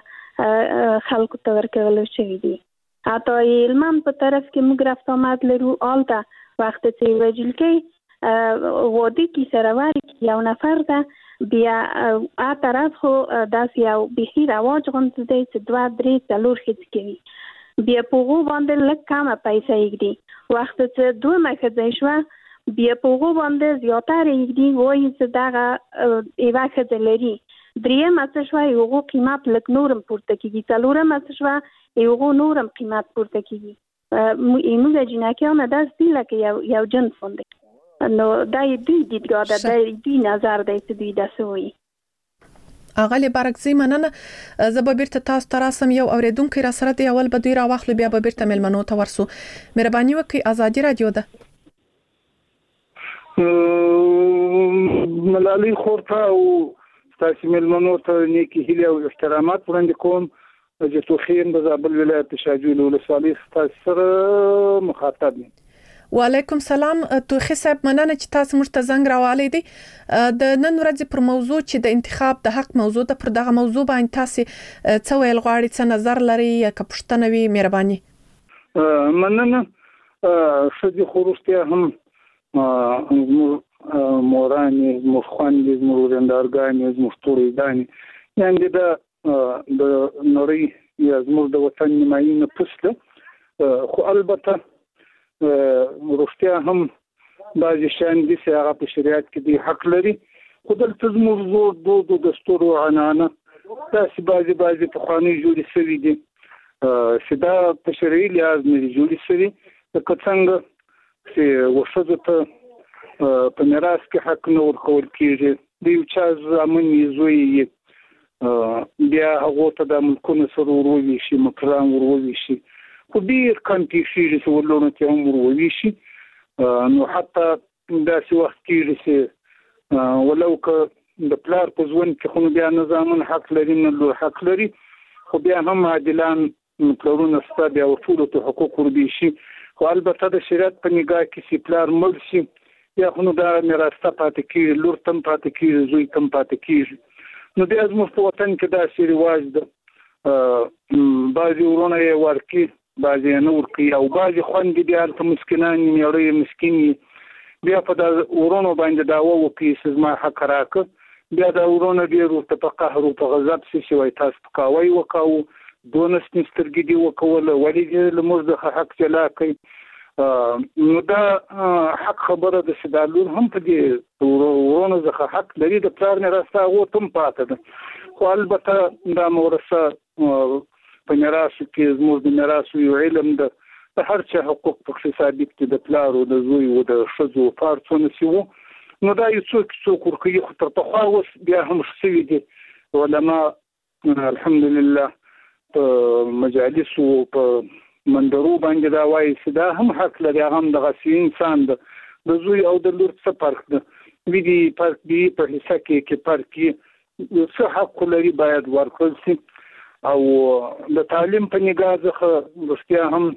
خلکو ته ورکول شوي دي حتی هلمند په طرف کې موږ رفت آمد لرو هلته وخت چې یوه جلکۍ واده کې سره ورکړي یو نفر ته بیا طرف خو داسې یو بیخي رواج غوندې دی چې 2 3 4 ښځې کوي بیا په هغو باندې لږ کمه پیسه یږدي وخت چې دویمه ښځه شوه بیا په هغو باندې زیاتره یږدي وایي چې دغه یوه ښځه لري درېیمه څه شوه هغو قیمت لږ نورم پورته کېږي څلورمه څه شوه هغو نورم قیمت پورته کېږي زموږ جنکیانو داسې دي لکه یو جنس غوندې نو دا یې دوی دیدګاه ده دا یې دوی نظر دی چې دوی داسې وایي اغلی بارکزی مننه زه به بیرته تاسو ته راسم یو اوریدونکو را سره دی اول به دوی را واخلو بیا به بیرته ملمنو ته ورسو مهرباني وکړئ ازادي رادیو ده ملالۍ خور ته او تاسو ملمنو ته نیکی هیله او احترامات وړاندې کوم چې توخین د زابل ولایت شاجوی ولسوالۍ تاسو سره مخاطب یم وعلیکم سلام توخی صاحب مننه چې تاسو موږ ته زنګ راوړی دی د نن ورځې پر موضوع چې د انتخاب د حق موضوع ده پر دغه موضوع باندې تاسو څه ویل غواړئ څه نظر لرئ یا که پوښتنه وي مهرباني مننه ښځې خو وروسته هم مورانې زموږ خویندې زموږ ورندارګانې زموږ توریګانې یعنې د نړۍ یا زموږ د وطن نیمایي نفوس ده خو البته روغتیا هم بعضې شیان دي چې هغه په شریعت کې دی حق لري خو دلته زموږ زوړ دود او دستور او عنعنه داسې بعضې پخوانۍ جوړې شوي دي چې دا په شرعي لحاظ نه دي جوړې شوي لکه څنګه چې ښځو ته په میراث کې حق نه ورکول کېږي د یو چا زامن یې زوی یې بیا هغو ته د ملکونو سره وروویشي مکران وروویشي خو ډېر کم کېږي چې ولونو ته هم وروویشي نو حتی داسې وخت کېږي چې ولو که د پلار په ژوند کې خو بیا نه زامن حق لري نه لور حق لري خو بیا هم عادلان پلرونه شته بیا ټولو ته حقوق وربیشي خو البته د شریعت په نګاه کې چې پلار مړ شي یا خو نو دا میراث ته پاتې کېږي لور ته هم پاتې کېږي زوی ته هم پاتې کېږي نو بیا زموږ په وطن کې داسې رواج ده بعضې ورونه یې ورکړي بعضې یې نه ورکوي او بعضې خویندې بیا هلته مسکینان یي میړه یې مسکین یي بیا په دا ورونو باندې دعوه وکړي چې زما حق راکړه بیا دا ورونه ډېر ورته په قهر او په غضب شي چې وایي تاسو په کاوی وکاوو دونه سپین سترګې دې وکوله ولې دې له موږ څخه حق جلا کوي نو دا حق خبره ده چې دا لور هم په دې ورونو څخه حق لري د پلار میراث ته هغو ته هم پاته ده خو البته دا مورثه په میراثو کې زموږ د میراثو یو علم ده د هر چا حقوق پکې ثابت دي د پلار او د زوی او د ښځو پار څونه چې وو نو دا یو څوک ورکوي خو تر پخوا اوس بیا هم شوي دي علما الحمدلله په مجالسو په منډرو باندې دا وایي چې دا هم حق لري هغه هم دغسې انسان ده د زوی او د لور څه فرق ده ویدي فرق دي په حصه کې فرق کې څه حق لري باید ورکړل شي او د تعلیم په نګاه څخه رښتیا هم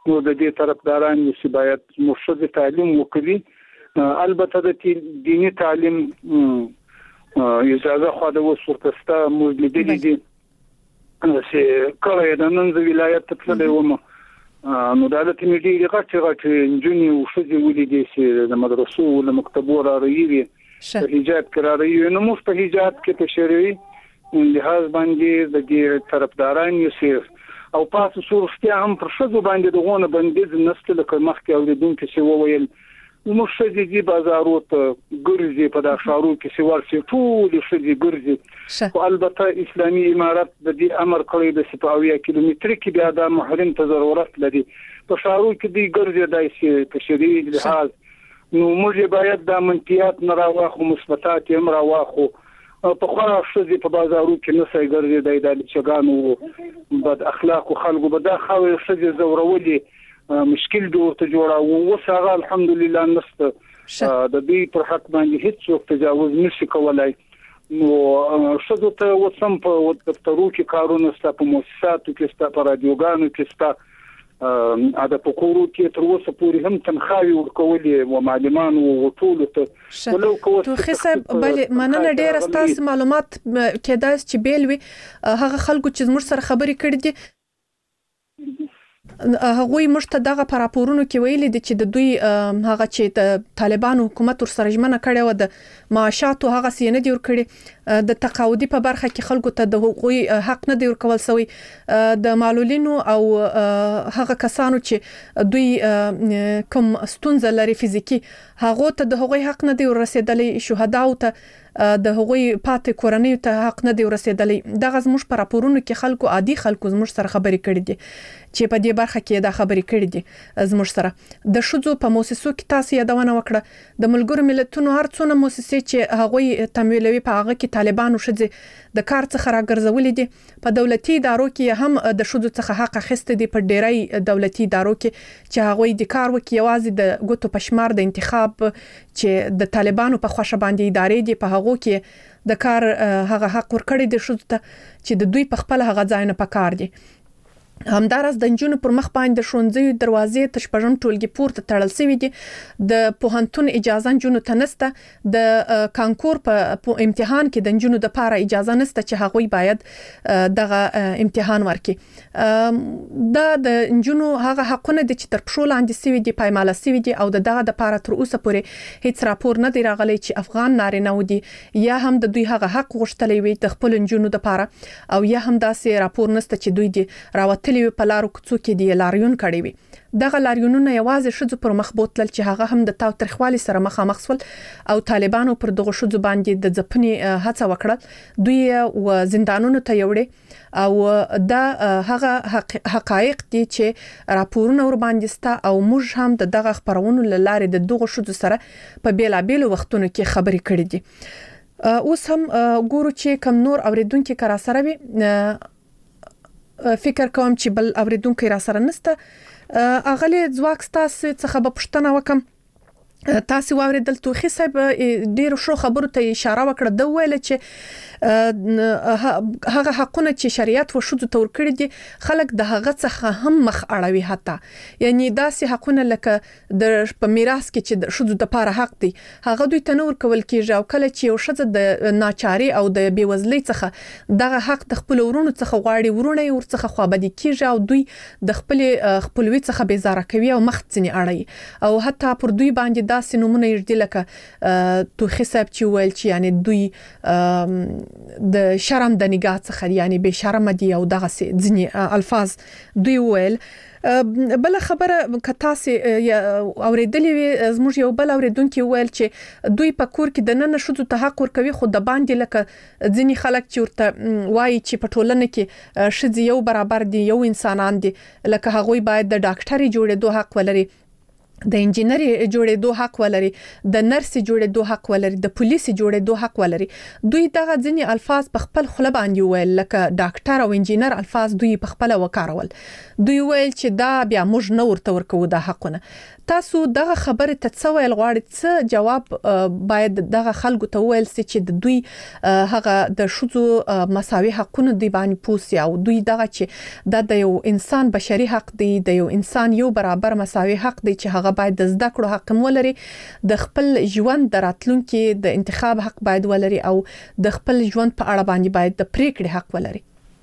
نو د دې طرفداران چې باید مرشد تعلیم وکړي البته د دینی تعلیم اجازه خو د وسورتستا موجودې دي چې کله د نن ولایت ته تللی وم نو دا د تیمیډي غټ انجونی او شذي ولیدي چې د مدرسو او د مکتبو را رہی په حجاب قرار یې نو موږ په حجاب کې په شرعي لحاظ باندې د دې طرفداران یې او پاسو صورتیا هم پر شذو باندې دغونه باندې نسل لکه مخکې اوریدونکو چې وویل موږ شذي دي بازارو ته ګرځي په دا شارو کې چې ورسي ټول شذي ګرځي او البته اسلامي امارات د دې امر کړی د 70 کیلومتر کې بیا د محرم ته ضرورت لري په شارو کې دی ګرځي دای چې په شرعي لحاظ نو موږ باید د منطقيات نه راوخو مثبتات هم راوخو په خورا شذي په بازارو کې نه سي ګرځي د چګانو بد اخلاق خلکو به دا خو شذي زورولي مشکل ورته جوړاو او سره الحمدلله نسته د دې پر حق باندې هیڅ څوک تجاوز نشي کولای نو شذو ته وسم په دفترو کې کارونه ستاسو په مؤسساتو کې ستاسو په رادیوګانو کې ستاسو د پکورو کې تر اوسه پورې هم تنخواهي ورکولې او معلمان او ټول ته ولو کوڅه تو حساب بل مننه ډیر ستاسو معلومات کېدای چې بیلوي هغه خلکو چې موږ سره خبرې کړې دي هغوی مشته دغه پر راپورونو کې ویلي دي چې د دوی هغه چې د طالبان حکومت ور سره ژمنه کړې و د معاشاتو هغه سینه دی ور کړې د تقاعدي په برخه کې خلکو ته د حقوقي حق نه دی ور کول سوی د معلولینو او هغه کسانو چې دوی کوم ستونزه لري فزیکی هغه ته د حقوقي حق نه دی ور رسیدلې شهداو ته د هغوی پاتې کورنۍ ته حق نه دی رسیدلې دغه زموږ پر راپورونو کې خلکو عادي خلکو زموږ سره خبرې کړې دي چې په دې برخه کې دا خبرې کړې دي زموږ سره د شذو په مؤسسو کې تاسو یادونه وکړه د ملګرو ملتونو هر څونه مؤسسې چې هغوی تمویلوي په هغه کې طالبانو شذ د کار څخه راګرځولې دي په دولتي ادارو کې هم د شذو څخه حق اخیسته دي په ډیری دولتي ادارو کې چې هغوی د کار وکي یوازې د ګوتو پشمار د انتخاب چې د طالبانو په خوښه باندې ادارې دي په هغه کې د کار هغه حق ورکړي دي شذو ته چې د دوی په خپل هغه ځای نه پکار دي همدارس د جنونو پر مخ باندې شونځي دروازې ته شپږم ټولګي پورته تړل شوی دي د پوهنتون اجازه جنونو ته نسته د کانکور په امتحان کې د جنونو د پاره اجازه نسته چې هغوی باید دغه امتحان ورکړي دا د جنونو هغه حقونه دي چې تر پښو لاندې شوی دي پایماله شوی دي او دغه د پاره تر اوسه پورې هیڅ راپور نه دی راغلی چې افغان نارینه ودي یا هم د دوی هغه حق غوښتلی وي د خپل جنونو د پاره او یا هم داسې راپور نسته چې دوی دي راوت تلوي په لارو کوڅو کې دی لاریون کړی وي دغه لاریونونه یوازې شذو پر مخ بوتل چې هغه هم د تاوتریخوالي سره مخامخ شول او طالبانو پر دغه شذو باندې د ځپنې هڅه وکړه دوی و زندانونو ته یوړي او دا هغه حقایق دي چې راپورونه ور باندې ستا او موږ هم دغه خبرونو لاره د دغه شذو سره په بیلابېلو وختونو کې خبرې کړې دي اوس هم ګورو چې کم نور اوریدونکو کرا سره وي فکر کوم چې بل اوریدونکو را سره نسته اغلی ځواک تاسو څخه به پښتنه وکم تاسو واوریدل توخي صاحب ډیر شو خبرو ته اشاره وکړه د ویل چې هغه حقونه چې شریعت و شذو تور کړی دي خلک د هغه څخه هم مخ اړوي حتی یعنی داسې حقونه لکه د په میراث کې چې شذو د پاره حق دي هغه دوی ته نور کول کېږي او کله چې یو شذ د ناچاري او د بیوزلۍ څخه دغه حق د خپل ورونو څخه غواړي ورونه ور څخه خوابدي کېږي او دوی د خپلوي څخه بیزاره کوي او مخ ځنی اړي او حتی پر دوی باندې داسې نمونه یې لکه توخي صاحب چې ویل چې یعنی دوی د شرم د نگاه څخه یعنی به شرم دي او دغه ځنی الفاظ دوی ویل بل خبره کتاسي اوریدلې زموږ یو بل اوریدونکو ویل چې دوی په کور کې د نن شذو ته حق ورکوي خو د باندې لکه ځینی خلک چې ورته وایي چې په ټولنه کې شذ یو برابر دي یو انسانان دي لکه هغوی باید د ډاکټري جوړېدو حق ولري د انجینر جوړېدو حق ولري، د نرس جوړېدو حق ولري، د پولیس جوړېدو حق ولري. دوی دغه ځینی الفاظ په خپل خله باندې ویل، لکه ډاکټر او انجینر الفاظ دوی په خپل وکارول. دوی ویل چې دا بیا موږ نه ورته ورکو د حقونه. تاسو دغه خبره ته څه ویل غواړئ؟ څه جواب باید دغه خلکو ته ویل سي چې د دوی هغه د شذو مساوي حقونه دی باندې پوسي، او دوی دغه چې د یو انسان بشري حق دی، د یو انسان یو برابر مساوي حق دی چې هغه باید د زده کړو حق ولري، د خپل ژوند د راتلونکي د انتخاب حق باید ولري، او د خپل ژوند په اړه باندې باید د پریکړې حق ولري.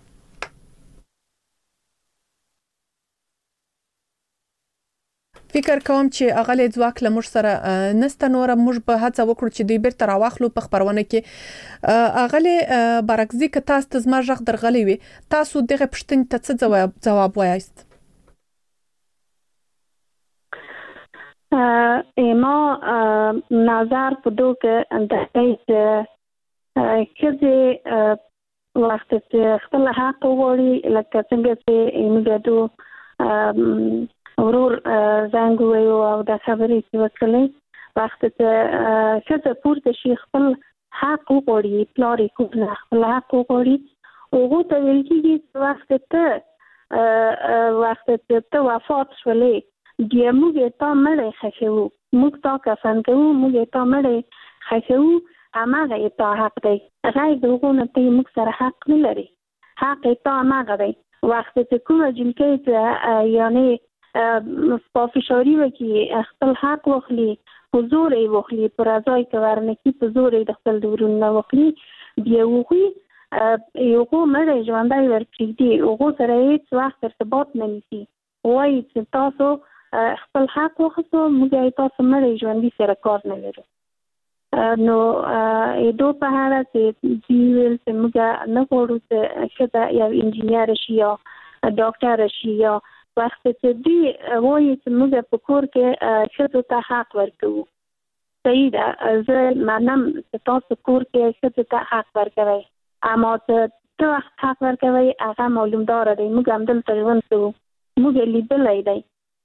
فکر کوم چې اغلی ځواک له موږ سره نسته، نور موږ به هڅه وکړو چې دوی بیرته راواخلو په خبرونه کې. اغلی برعکسي که تاسو ته زما غږ درغلی وي، تاسو دغه پوښتنې ته څه جواب وایاست؟ ما نظر په دو کې د کله وخت چې خپل حق وغواړي، لکه څنګه چې موږ ورور زنګ ویو او د خبرې چې وکړلې، وخت چې ښځه پورته شي خپل حق وغواړي، پلار یې کوم خپل حق وغواړي، هغو ته ویل کېږي چې وخت چې ته وفات شولې، بیا موږ تا مړی ښخوو، موږ تا کفن کوو، موږ تا مړی ښخوو، هماغه یې تا حق دی. غیر د هغو نه ته موږ سره حق نه لري، حق یې تا هماغه دی. وخت چې کومه جنکۍ ته یعنې په فشاري وکړي خپل حق واخلي، په زور یې واخلي، په رضا یې ورنکړي، په زور یې د خپل د ورونه واخلي، بیا هغوی هغو مړی ژوندی ورپرېږدي، هغو سره هېڅ وخت ارتباط نه نیسي، وایي چې تاسو خپل حق واخلو، موږ یې تاسو مړی ژوندي سره کار نه لرو. نو دو په اړه چې دوی ویل چې موږ نه غواړو چې ښځه یو انجینر شي یا ډاکټر شي، یا وخت چې دوی وایي چې موږ په کور کې ښځو ته حق ورکوو. صحیح ده، زه منم چې تاسو کور کې ښځو ته حق ورکوئ، اما ته وخت حق ورکوئ هغه معلومداره دی. موږ همدلته ژوند کوو، موږ لیدلی دی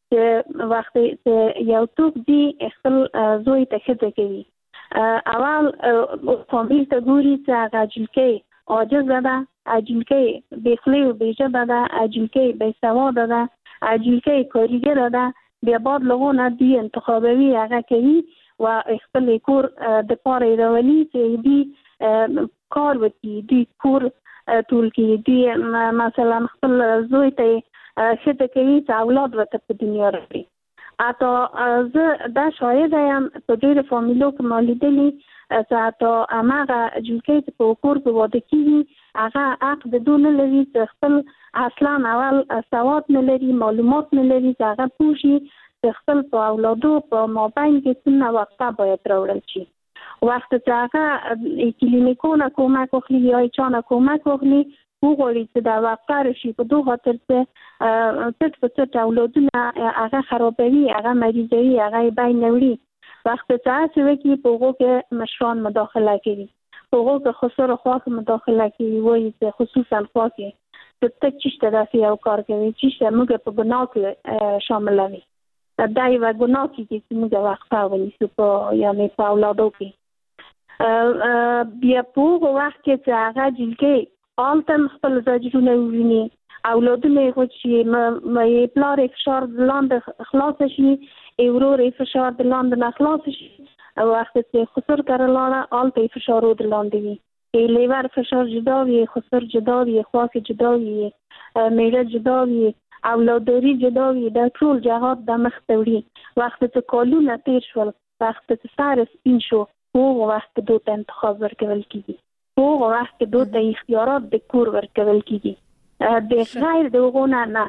چې وخت چې یو څوک دی خپل زوی ته ښځه کوي، اول فامیل ته ګوري چې هغه جلکۍ عاجزه ده، جلکۍ بې خولې او بې ژبه ده، جلکۍ بې سواده ده، جلکۍ کارګره ده، بیا بعد له هغو نه دوی انتخابوي، هغه کوي و خپل کور د پاره یې راولي چې دوی کار وکړي، دوی کور ټول کړي، دوی مثلا خپل زوی ته ښځه کوي چې اولاد ورته په دنیا راوړي. حتی زه دا شاهده یم په ډېرو فامیلو کې ما لیدلي چې حتی هماغه جلکۍ چې په کور کې واده کېږي هغه حق د دو نه لري چې خپل اصلا اول سواد نه لري، معلومات نه لري چې هغه پوه شي چې خپل په اولادو په مابین کې څومره وقفه باید راوړل شي. وخت چې هغه کلینیکو نه کمک واخلي یا چا نه کمک واخلي، وغواړي چې دا وقفه راشي، په دو خاطر چې څټ په څټ اولادونه هغه خرابوي، هغه مریضوي، هغه یې بین نه وړي. وخت چې هڅې وکړي په هغو کې مشران مداخله کوي، په هغو کې خسر خوا کې مداخله کوي، وایي چې خصوصا خوا کې چې ته چېشته داسې یو کار کوي، چېشته موږ په ګناه کې شاملوي، دا یوه ګناه کېږي چې موږ وقفه ونیسو په یعنې په اولادو کې. بیا په هغو وخت کې چې هغه جلکۍ هلته خپل زجرونه وویني، اولادونه یې غوڅ شي، پلار یې فشار د لاندې خلاصه شي، ورور یې فشار د لاندې نه خلاصه شي، وخت چې خسر کره لاړه هلته یې فشارو د لاندې وي، لیور فشار جدا وي، خسر جدا وي، خواص جدا وي، میړه جدا وي، اولادداري جدا وي، دا ټول جهات د مخ ته وړي. وخت چې کالونه تیر شول، وخت چې سر سپین شو، هغه وخت کې دوی ته انتخاب ورکول کېږي، هغه وخت کې دوی ته اختیارات د کور ورکول کېږي، د غیر د هغو نه.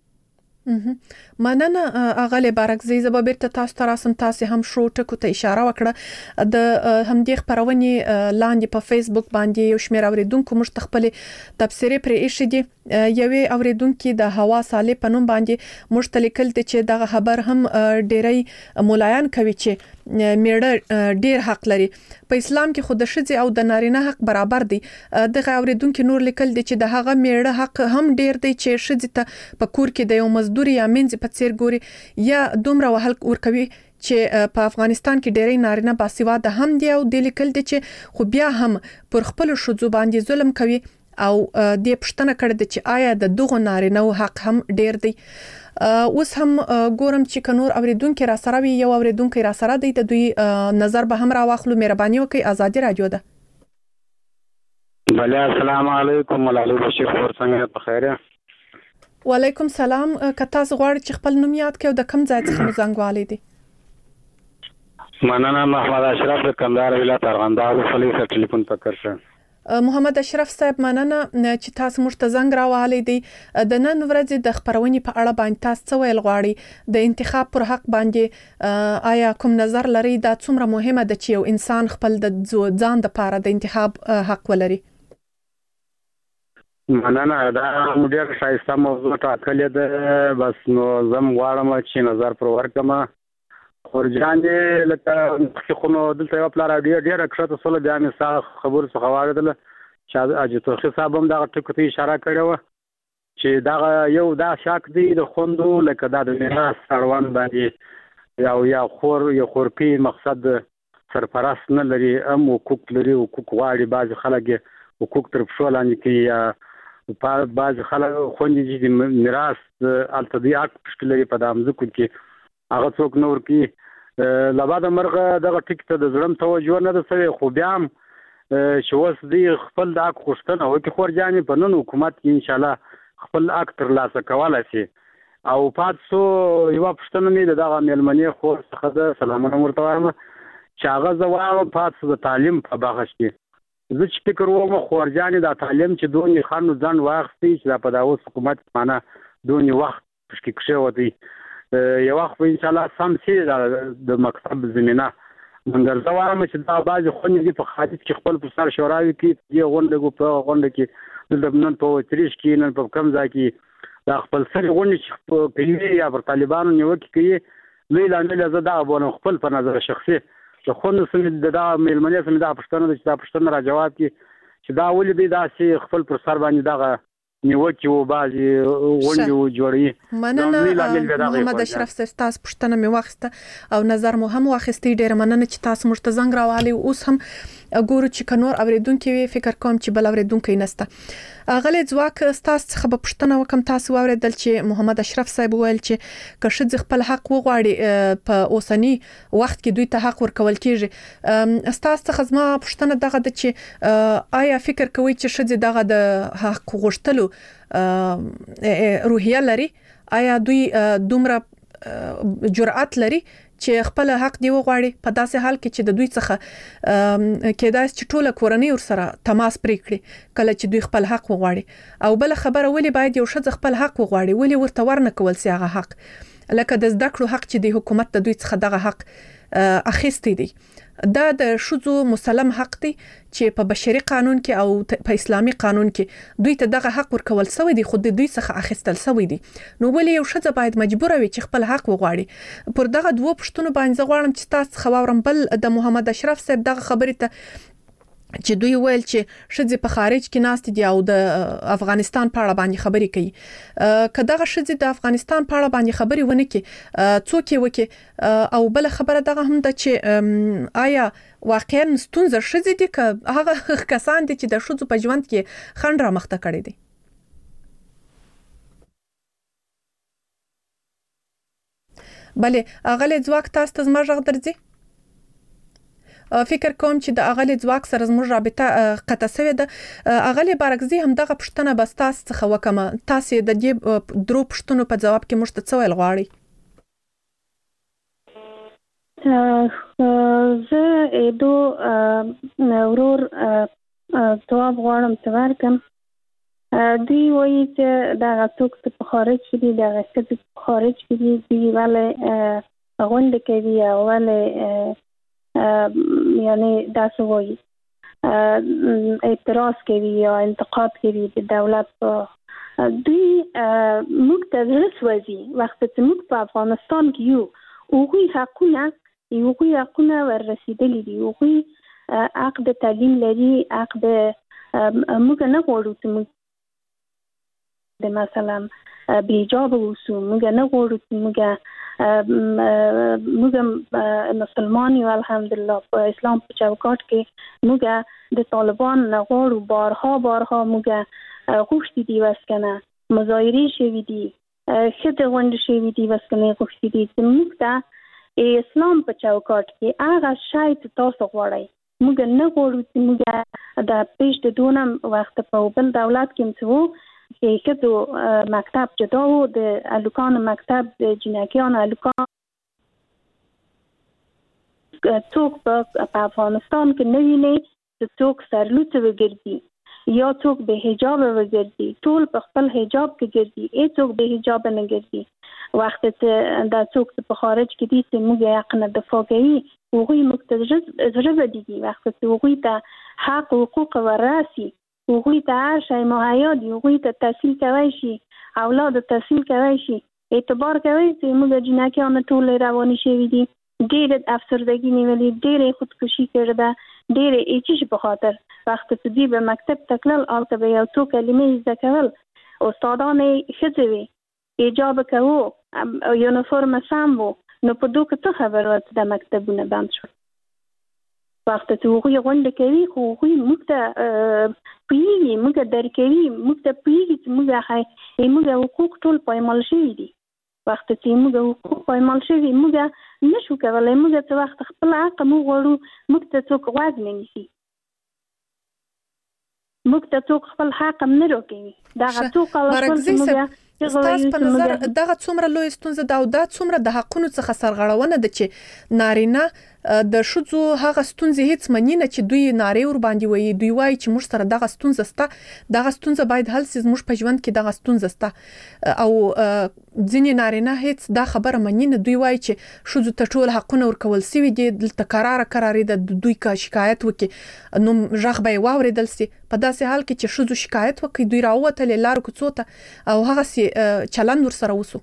مننه اغلی برعکسي، زه به بیرته تاسو ته راسم. تاسې هم شو ټکو ته اشاره وکړه. د همدې خپرونې لاندې په فیسبوک باندې یو شمېر اوریدونکو موږ ته خپلې تبصرې پرې ایښې دي. یوې اوریدونکي د هوا صالح په نوم باندې موږ ته لیکل دي چې دغه خبر هم ډېری مولایان کوي چې میړه ډیر حق لري. په اسلام کې خود ښځې او د نارینه حق برابر دي. د اوریدونکو نور لیکل دي چې د هغه میړه حق هم ډیر دی چې ښځې ته په کور کې د یو مزدور یا منځ په څیر ګوري یا دومره وهل ورکوي چې په افغانستان کې ډېری نارینه باسواده هم دي او د لیکل دي چې خو بیا هم پر خپل شذو باندې ظلم کوي او د پښتنه کړه چې آیا د دغه نارینه حق هم ډیر دی. اوس هم ګورم چې کنور اوریدونکو را سره وي یو اوریدونکو را سره دی د دوی نظر به هم را واخلو. مهرباني وکړئ. آزادي رادیو ده. بله السلام علیکم ملالي بشیر خور څنګه په خیر؟ وعلیکم سلام. که تاسو غواړئ چې خپل نوم یاد کړئ د کوم ځای څخه مو زنګ والی دی؟ مننه. محمد اشرف د کندهار ولایت ارغنداب ولسوالۍ څخه ټلیفون پکړ شه. محمد اشرف صاحب مننه چې تاسو موږ ته زنګ راوهلی دی. د نن ورځې د خبرونې په اړه باندې تاسو څه ویل غواړئ؟ د انتخاب پر حق باندې آیا کوم نظر لري؟ دا څومره مهمه ده چې یو انسان خپل د ځان د پاره د انتخاب حق ولري؟ مننه. دا ډېر ښایسته موضوع ټاکلې ده. بس نو زم غواړم چې نظر پر ورکړم. خورجان دې لکه خو نو دلته یو پلار ډېره کښته سوله بیا مې ستا خبرو څخه واورېدله چې حاجي توخي صاحب هم دغه ټکو ته اشاره کړې وه چې دغه یو دا شک دی د خوندو لکه دا د میراث اړوند باندې یا خورپي مقصد سرپرست نه لري هم حقوق لري حقوق غواړي. بعضې خلک یې حقوق تر پښو لاندې کوي یا بعضې خلک خوندې چې د میراث هلته دوی حق پشکې لري په دا مځکو کې هغه څوک نه ورکوي. له بعده مرغه دغه ټکي ته د زړه توجه نه ده سوې خو بیا هم چې اوس دوی خپل د حق غوښتنه وکړي خورجانې په نن حکومت کې انشاءالله خپل حق ترلاسه کولی شي. او پاتې سو یوه پوښتنه مې د دغه مېلمنې خور څخه ده سلامونه ورته وایم چې هغه زه وایم پاتې سو د تعلیم په بخش کې زه چې فکر وم خورجانې دا تعلیم چې دونې خانو ځان واخیستی چې دا په دا اوس حکومت معنا دونې وخت پشکې کښېوتی یو وخت به انشاءالله سم شي د مکتب زمینه مګر زه وایم چې دا بعضې خوندې دي په خارج کې خپل پر سر شوراوي کوي دې غونډه کو په غونډه کې دلته نن په اتریش کې نن په کوم ځای کې دا خپل سرې غونډې چې کوي یا پر طالبانو نیوکې کوي لوی لامل زه دغه بولم خپل په نظر شخصي د خوندو سمې د دغه مېلمنې سمې دا پوښتنه ده چې دا پوښتنه را جواب کړي چې دا ولې دوی داسې خپل پر سر باندې دغه نیوکې و بعضې غونډې و جوړوي. مننه محمد اشرف صاحب تاسو پوښتنه مې واخیسته او نظر مو هم واخیستی. ډېره مننه چې تاسو موږ ته زنګ راوهلی. اوس هم ګورو چې که نور اورېدونکي وي فکر کوم چې بل اورېدونکی نشته. غلی ځواک ستاسو څخه به پوښتنه وکړم. تاسو واورېدل چې محمد اشرف صاحب وویل چې که ښځې خپل حق وغواړي په اوسني وخت کې دوی ته حق ورکول کېږي. ستاسو څخه زما پوښتنه دغه ده چې آیا فکر کوئ چې ښځې دغه د حق غوښتلو روحیه لري؟ آیا دوی دومره جرأت لري چې خپل حق دی وغواړي په داسې حال کې چې د دوی څخه کېدای چې ټوله کورنۍ ورسره تماس پرې کړي کله چې دوی خپل حق وغواړي؟ او بل خبره ولې باید یو ښځه خپل حق وغواړي؟ ولې ورته ورنه کول سي هغه حق لکه د زده کړو حق چې د حکومت د دوی څخه دغه حق اخیستی دی؟ دا د ښځو مسلم حق دی چې په بشري قانون کې او په اسلامي قانون کې دوی ته دغه حق ورکول سوی دی خو د دوی څخه اخیستل سوی دی. نو ولې یو ښځه باید مجبوره وي چې خپل حق وغواړي؟ پر دغه دوه پوښتنو باندې زه غواړم چې تاسو څخه واورم. بل د محمد اشرف صاحب دغه خبرې ته چې دوی ویل چې ښځې په خارج کې ناستې دي او د افغانستان په اړه باندې خبرې کوي. که دغه ښځې د افغانستان په اړه باندې خبرې ونه کړي څوک یې وکړي؟ او بل خبره دغه هم ده چې آیا واقعا ستونزه ښځې دي که هغه کسان دي چې د ښځو په ژوند کې خنډ رامخته کړی دی؟ بلې اغلی ځواک تاسو ته زما غږ درځي؟ فکر کوم چې د اغلی ځواک سره زموږ رابطه قطع شوې ده. اغلی بارکزي هم دغه پوښتنه بس تاسو څخه وکم. تاسو د دې درو پوښتنو په جواب کې موږ ته څه ویل غواړئ؟ زه دو ورور جواب غواړم چې ورکم. دوی وایي چې دغه څوک چې په خارج کې دي دغه ښځې په خارج کې دي دوی ولې غونډې کوي او ولې یعنی داسې وایي اعتراض کوي یا انتقاد کوي د دولت. دوی موږ ته زړه سوځي وخت چې موږ په افغانستان کې یو هغوی حقونه یوغوی حقونه ورسیدلی دي. یوغوی حق د تعلیم لري، حق د موږ نه غواړو چې موږ د مثلا بیجاب اوسو، موږ نه غواړو چې موږ مسلمان یو الحمدلله په اسلام په چوکاټ کې موږ د طالبان نه غواړو. بارها موږ غوښتي دي وسکنه مظاهرې شوي دي، ښځې غونډې شوي دي، وسکنې غوښتي دي چې موږ ته اسلام په چوکاټ کې هغه شی چې تاسو غواړئ موږ نه غواړو چې موږ د پیش د دونه وخت په بل دولت کې مڅو چې ښځو مکتب جدا و، د الوکانو مکتب د جنکیانو الوکان څوک په افغانستان کې نه ویني چې څوک سرلوڅ وګرځي یا څوک به حجاب وګرځي، ټول په خپل حجاب کې ګرځي، هیڅوک به حجاب نه ګرځي. وخت ته دا څوک په خارج کې دي چې موږ حق نه دفاع کوي، هغوی مختلف ضربه دي. وخت ته هغوی ته حق حقوق وراسي، هغوی ته هر شی مهیا دي، هغوی ته تحصیل کوي شي، اولاد تحصیل کوي شي، اعتبار کوي چې موږ جنکیان ټول رواني شوي دي، ډېر افسردګي نیولې، ډېر خودکشي کړده، ډېر هیڅ په خاطر. وخت چې دوی به مکتب تکلل البته به یو څو کلمې زده کول، استادان ښځې وي، حجاب کوو، یونیفورم سم و، نو په دوی څه خبر وه چې د مکتبونه بند شول. وخت چې هغوی غونډه کوي خو هغوی موږ ته پوهېږي، موږ درک کوي، موږ ته پوهېږي چې موږ حقوق ټول پایمال شوي دي. وخت چې موږ حقوق پایمال شوي موږ نشو کولی، موږ څه وخت خپل حق موږ غواړو، موږ ته څوک غوږ نه نیسي، موږ ته څوک خپل حق هم نه راکوي. دغه څو کاله ستاسو په نظر دغه څومره لوی ستونزه ده او دا څومره د حقونو څخه سرغړونه ده چې نارینه د ښځو هغه ستونزې هیڅ مني نه چې دوی نارې ور باندې وایي، دوی وایي چې موږ سره دغه ستونزه شته، دغه ستونزه باید حل شي، موږ په ژوند کې دغه ستونزه شته، او ځینې نارینه هیڅ دا خبره مني نه، دوی وایي چې ښځو ته ټول حقونه ورکول شوي دي، دلته قرارې د دوی کا شکایت وکړي نو غږ به یې واورېدل شي. په داسې حال کې چې ښځو شکایت وکړي دوی راووتلې لارو کوڅو ته او هغه چلند ورسره وسو.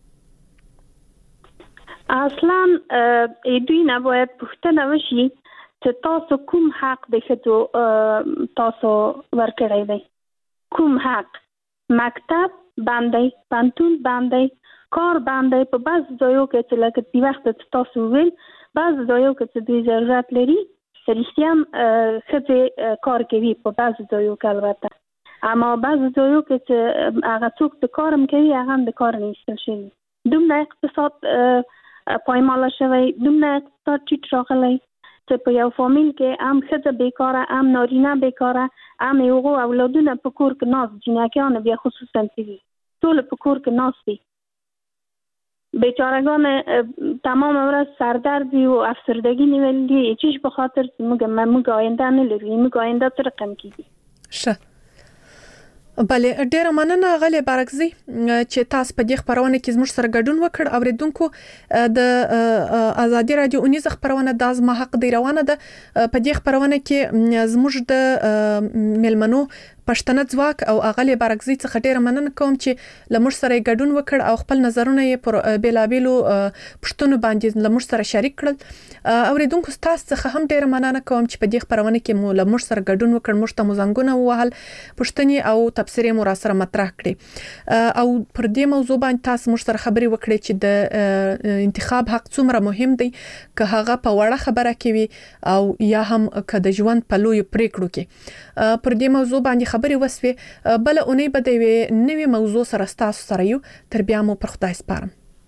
اصلا دوی نه باید پوښتنه وشي چې تاسو کوم حق د ښځو تاسو ورکړی دی، کوم حق؟ مکتب باندې، پوهنتون باندې، کار باندې. په بعض ځایو کې چې لکه د وخت تاسو ویل بعض ځایو کې چې دوی ضرورت لري رښتیا هم ښځې کار کوي په بعض ځایو کې البته، اما بعض ځایو کې چې هغه څوک د کار هم کوي هغه هم د کار نه ایستل شوي. دومره اقتصاد پایماله شوی، دومره اقتصاد ټیټ راغلی چې په یو فامیل کې هم ښځه بیکاره، هم نارینه بیکاره، هم هغو اولادونه په کور کې ناست، جنکیان بیا خصوصا چې وي ټول په کور کې ناست دي، بیچارهګان تمام ورځ سردرد وي او افسردګي نیولې دي، هیڅ په خاطر چې موږ آینده نه لرو، موږ آینده څه رقم کیږي. ښه، بله ډیره مننه غلې بارکزي چې تاسو په دې خبرونه کې زموږ سره ګډون وکړ. اوریدونکو د ازادي رادیو اونیز خبرونه د ازما حق دی روانه ده. په دې خبرونه کې زموږ د ملمنو پښتنه ځواک او اغلې بارکزي څخه ډیره مننه کوم چې لمر سره ګډون وکړ او خپل نظرونه یې پر بیلابیلو پښتنو باندې لمر سره شریک کړل. اوریدونکو تاسو څخه هم ډیره مننه کوم چې په دې خبرونه کې مو لمر سره ګډون وکړ، موږ ته مزنګونه ووهل، پښتني او تفسیري مو را سره مطرح کړي او پر دې موضوع باندې تاسو موږ سره خبري وکړي چې د انتخاب حق څومره مهم دی، که هغه په وړه خبره کې وي او یا هم که د ژوند په لوی پریکړو کې. پر دې موضوع باندې خبري وسوي. بل اونۍ به د نوې موضوع سره تاسو سره یو، تر بیا مو پر خدای سپارم.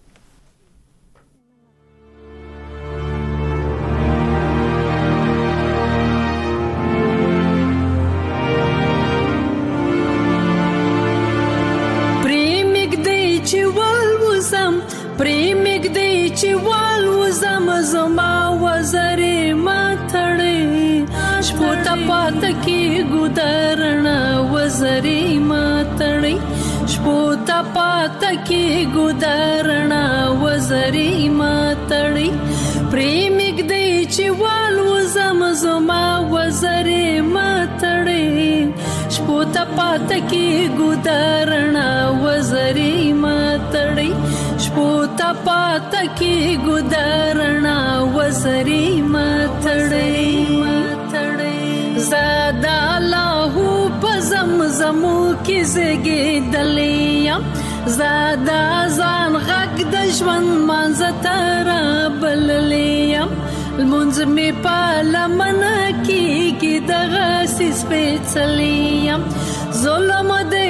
پریمګ دی چې والوزم زما وزرې ماتړې شپو ته پات کې ګودرنا وزرې ماتړې شپو ته پات کې ګودرنا وزرې ماتړې پریمګ دی چې والوزم زما وزرې ماتړې شپو ته پات کې ګودرنا وزرې ماتړې شپو ته پاته کې ګدارنا وزري ماتړې زادا الله په زمزمو کې زګېدلې زادا ځان غږ د ژوند منځ بللې المنځ می په لمنه کې دغه سپېڅلې ظلم دې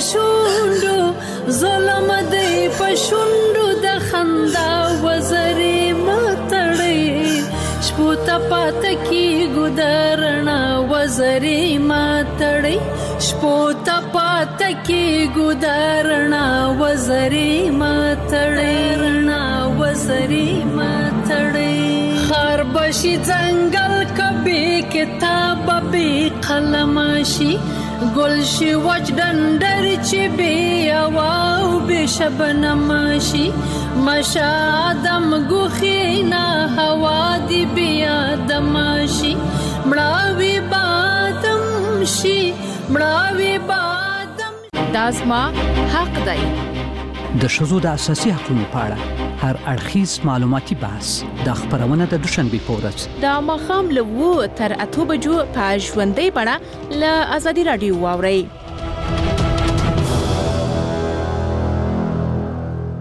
پښوندو د خندا وزري ماتړې شپو ته پاته کې ګدارنا وزري ماتړې شپو ته پاته کې ګدارنا وزري ماتړې خار بشي ځنګل کبي کتاب به قلم شي ګل شي وچ ډنډر چې بي او به شبنم شي مشادم ګوخینا هوا دی بیا دمشي مړاوي بادم شي دازما حق دی د ښځو د اساسي حقوقو په اړه هر اړخیز معلوماتي بحث د خبرونه د دوشنبه په ورځ د ماښام له 2 تر 8 بجو په ژوندۍ بڼه له ازادي رادیو واوري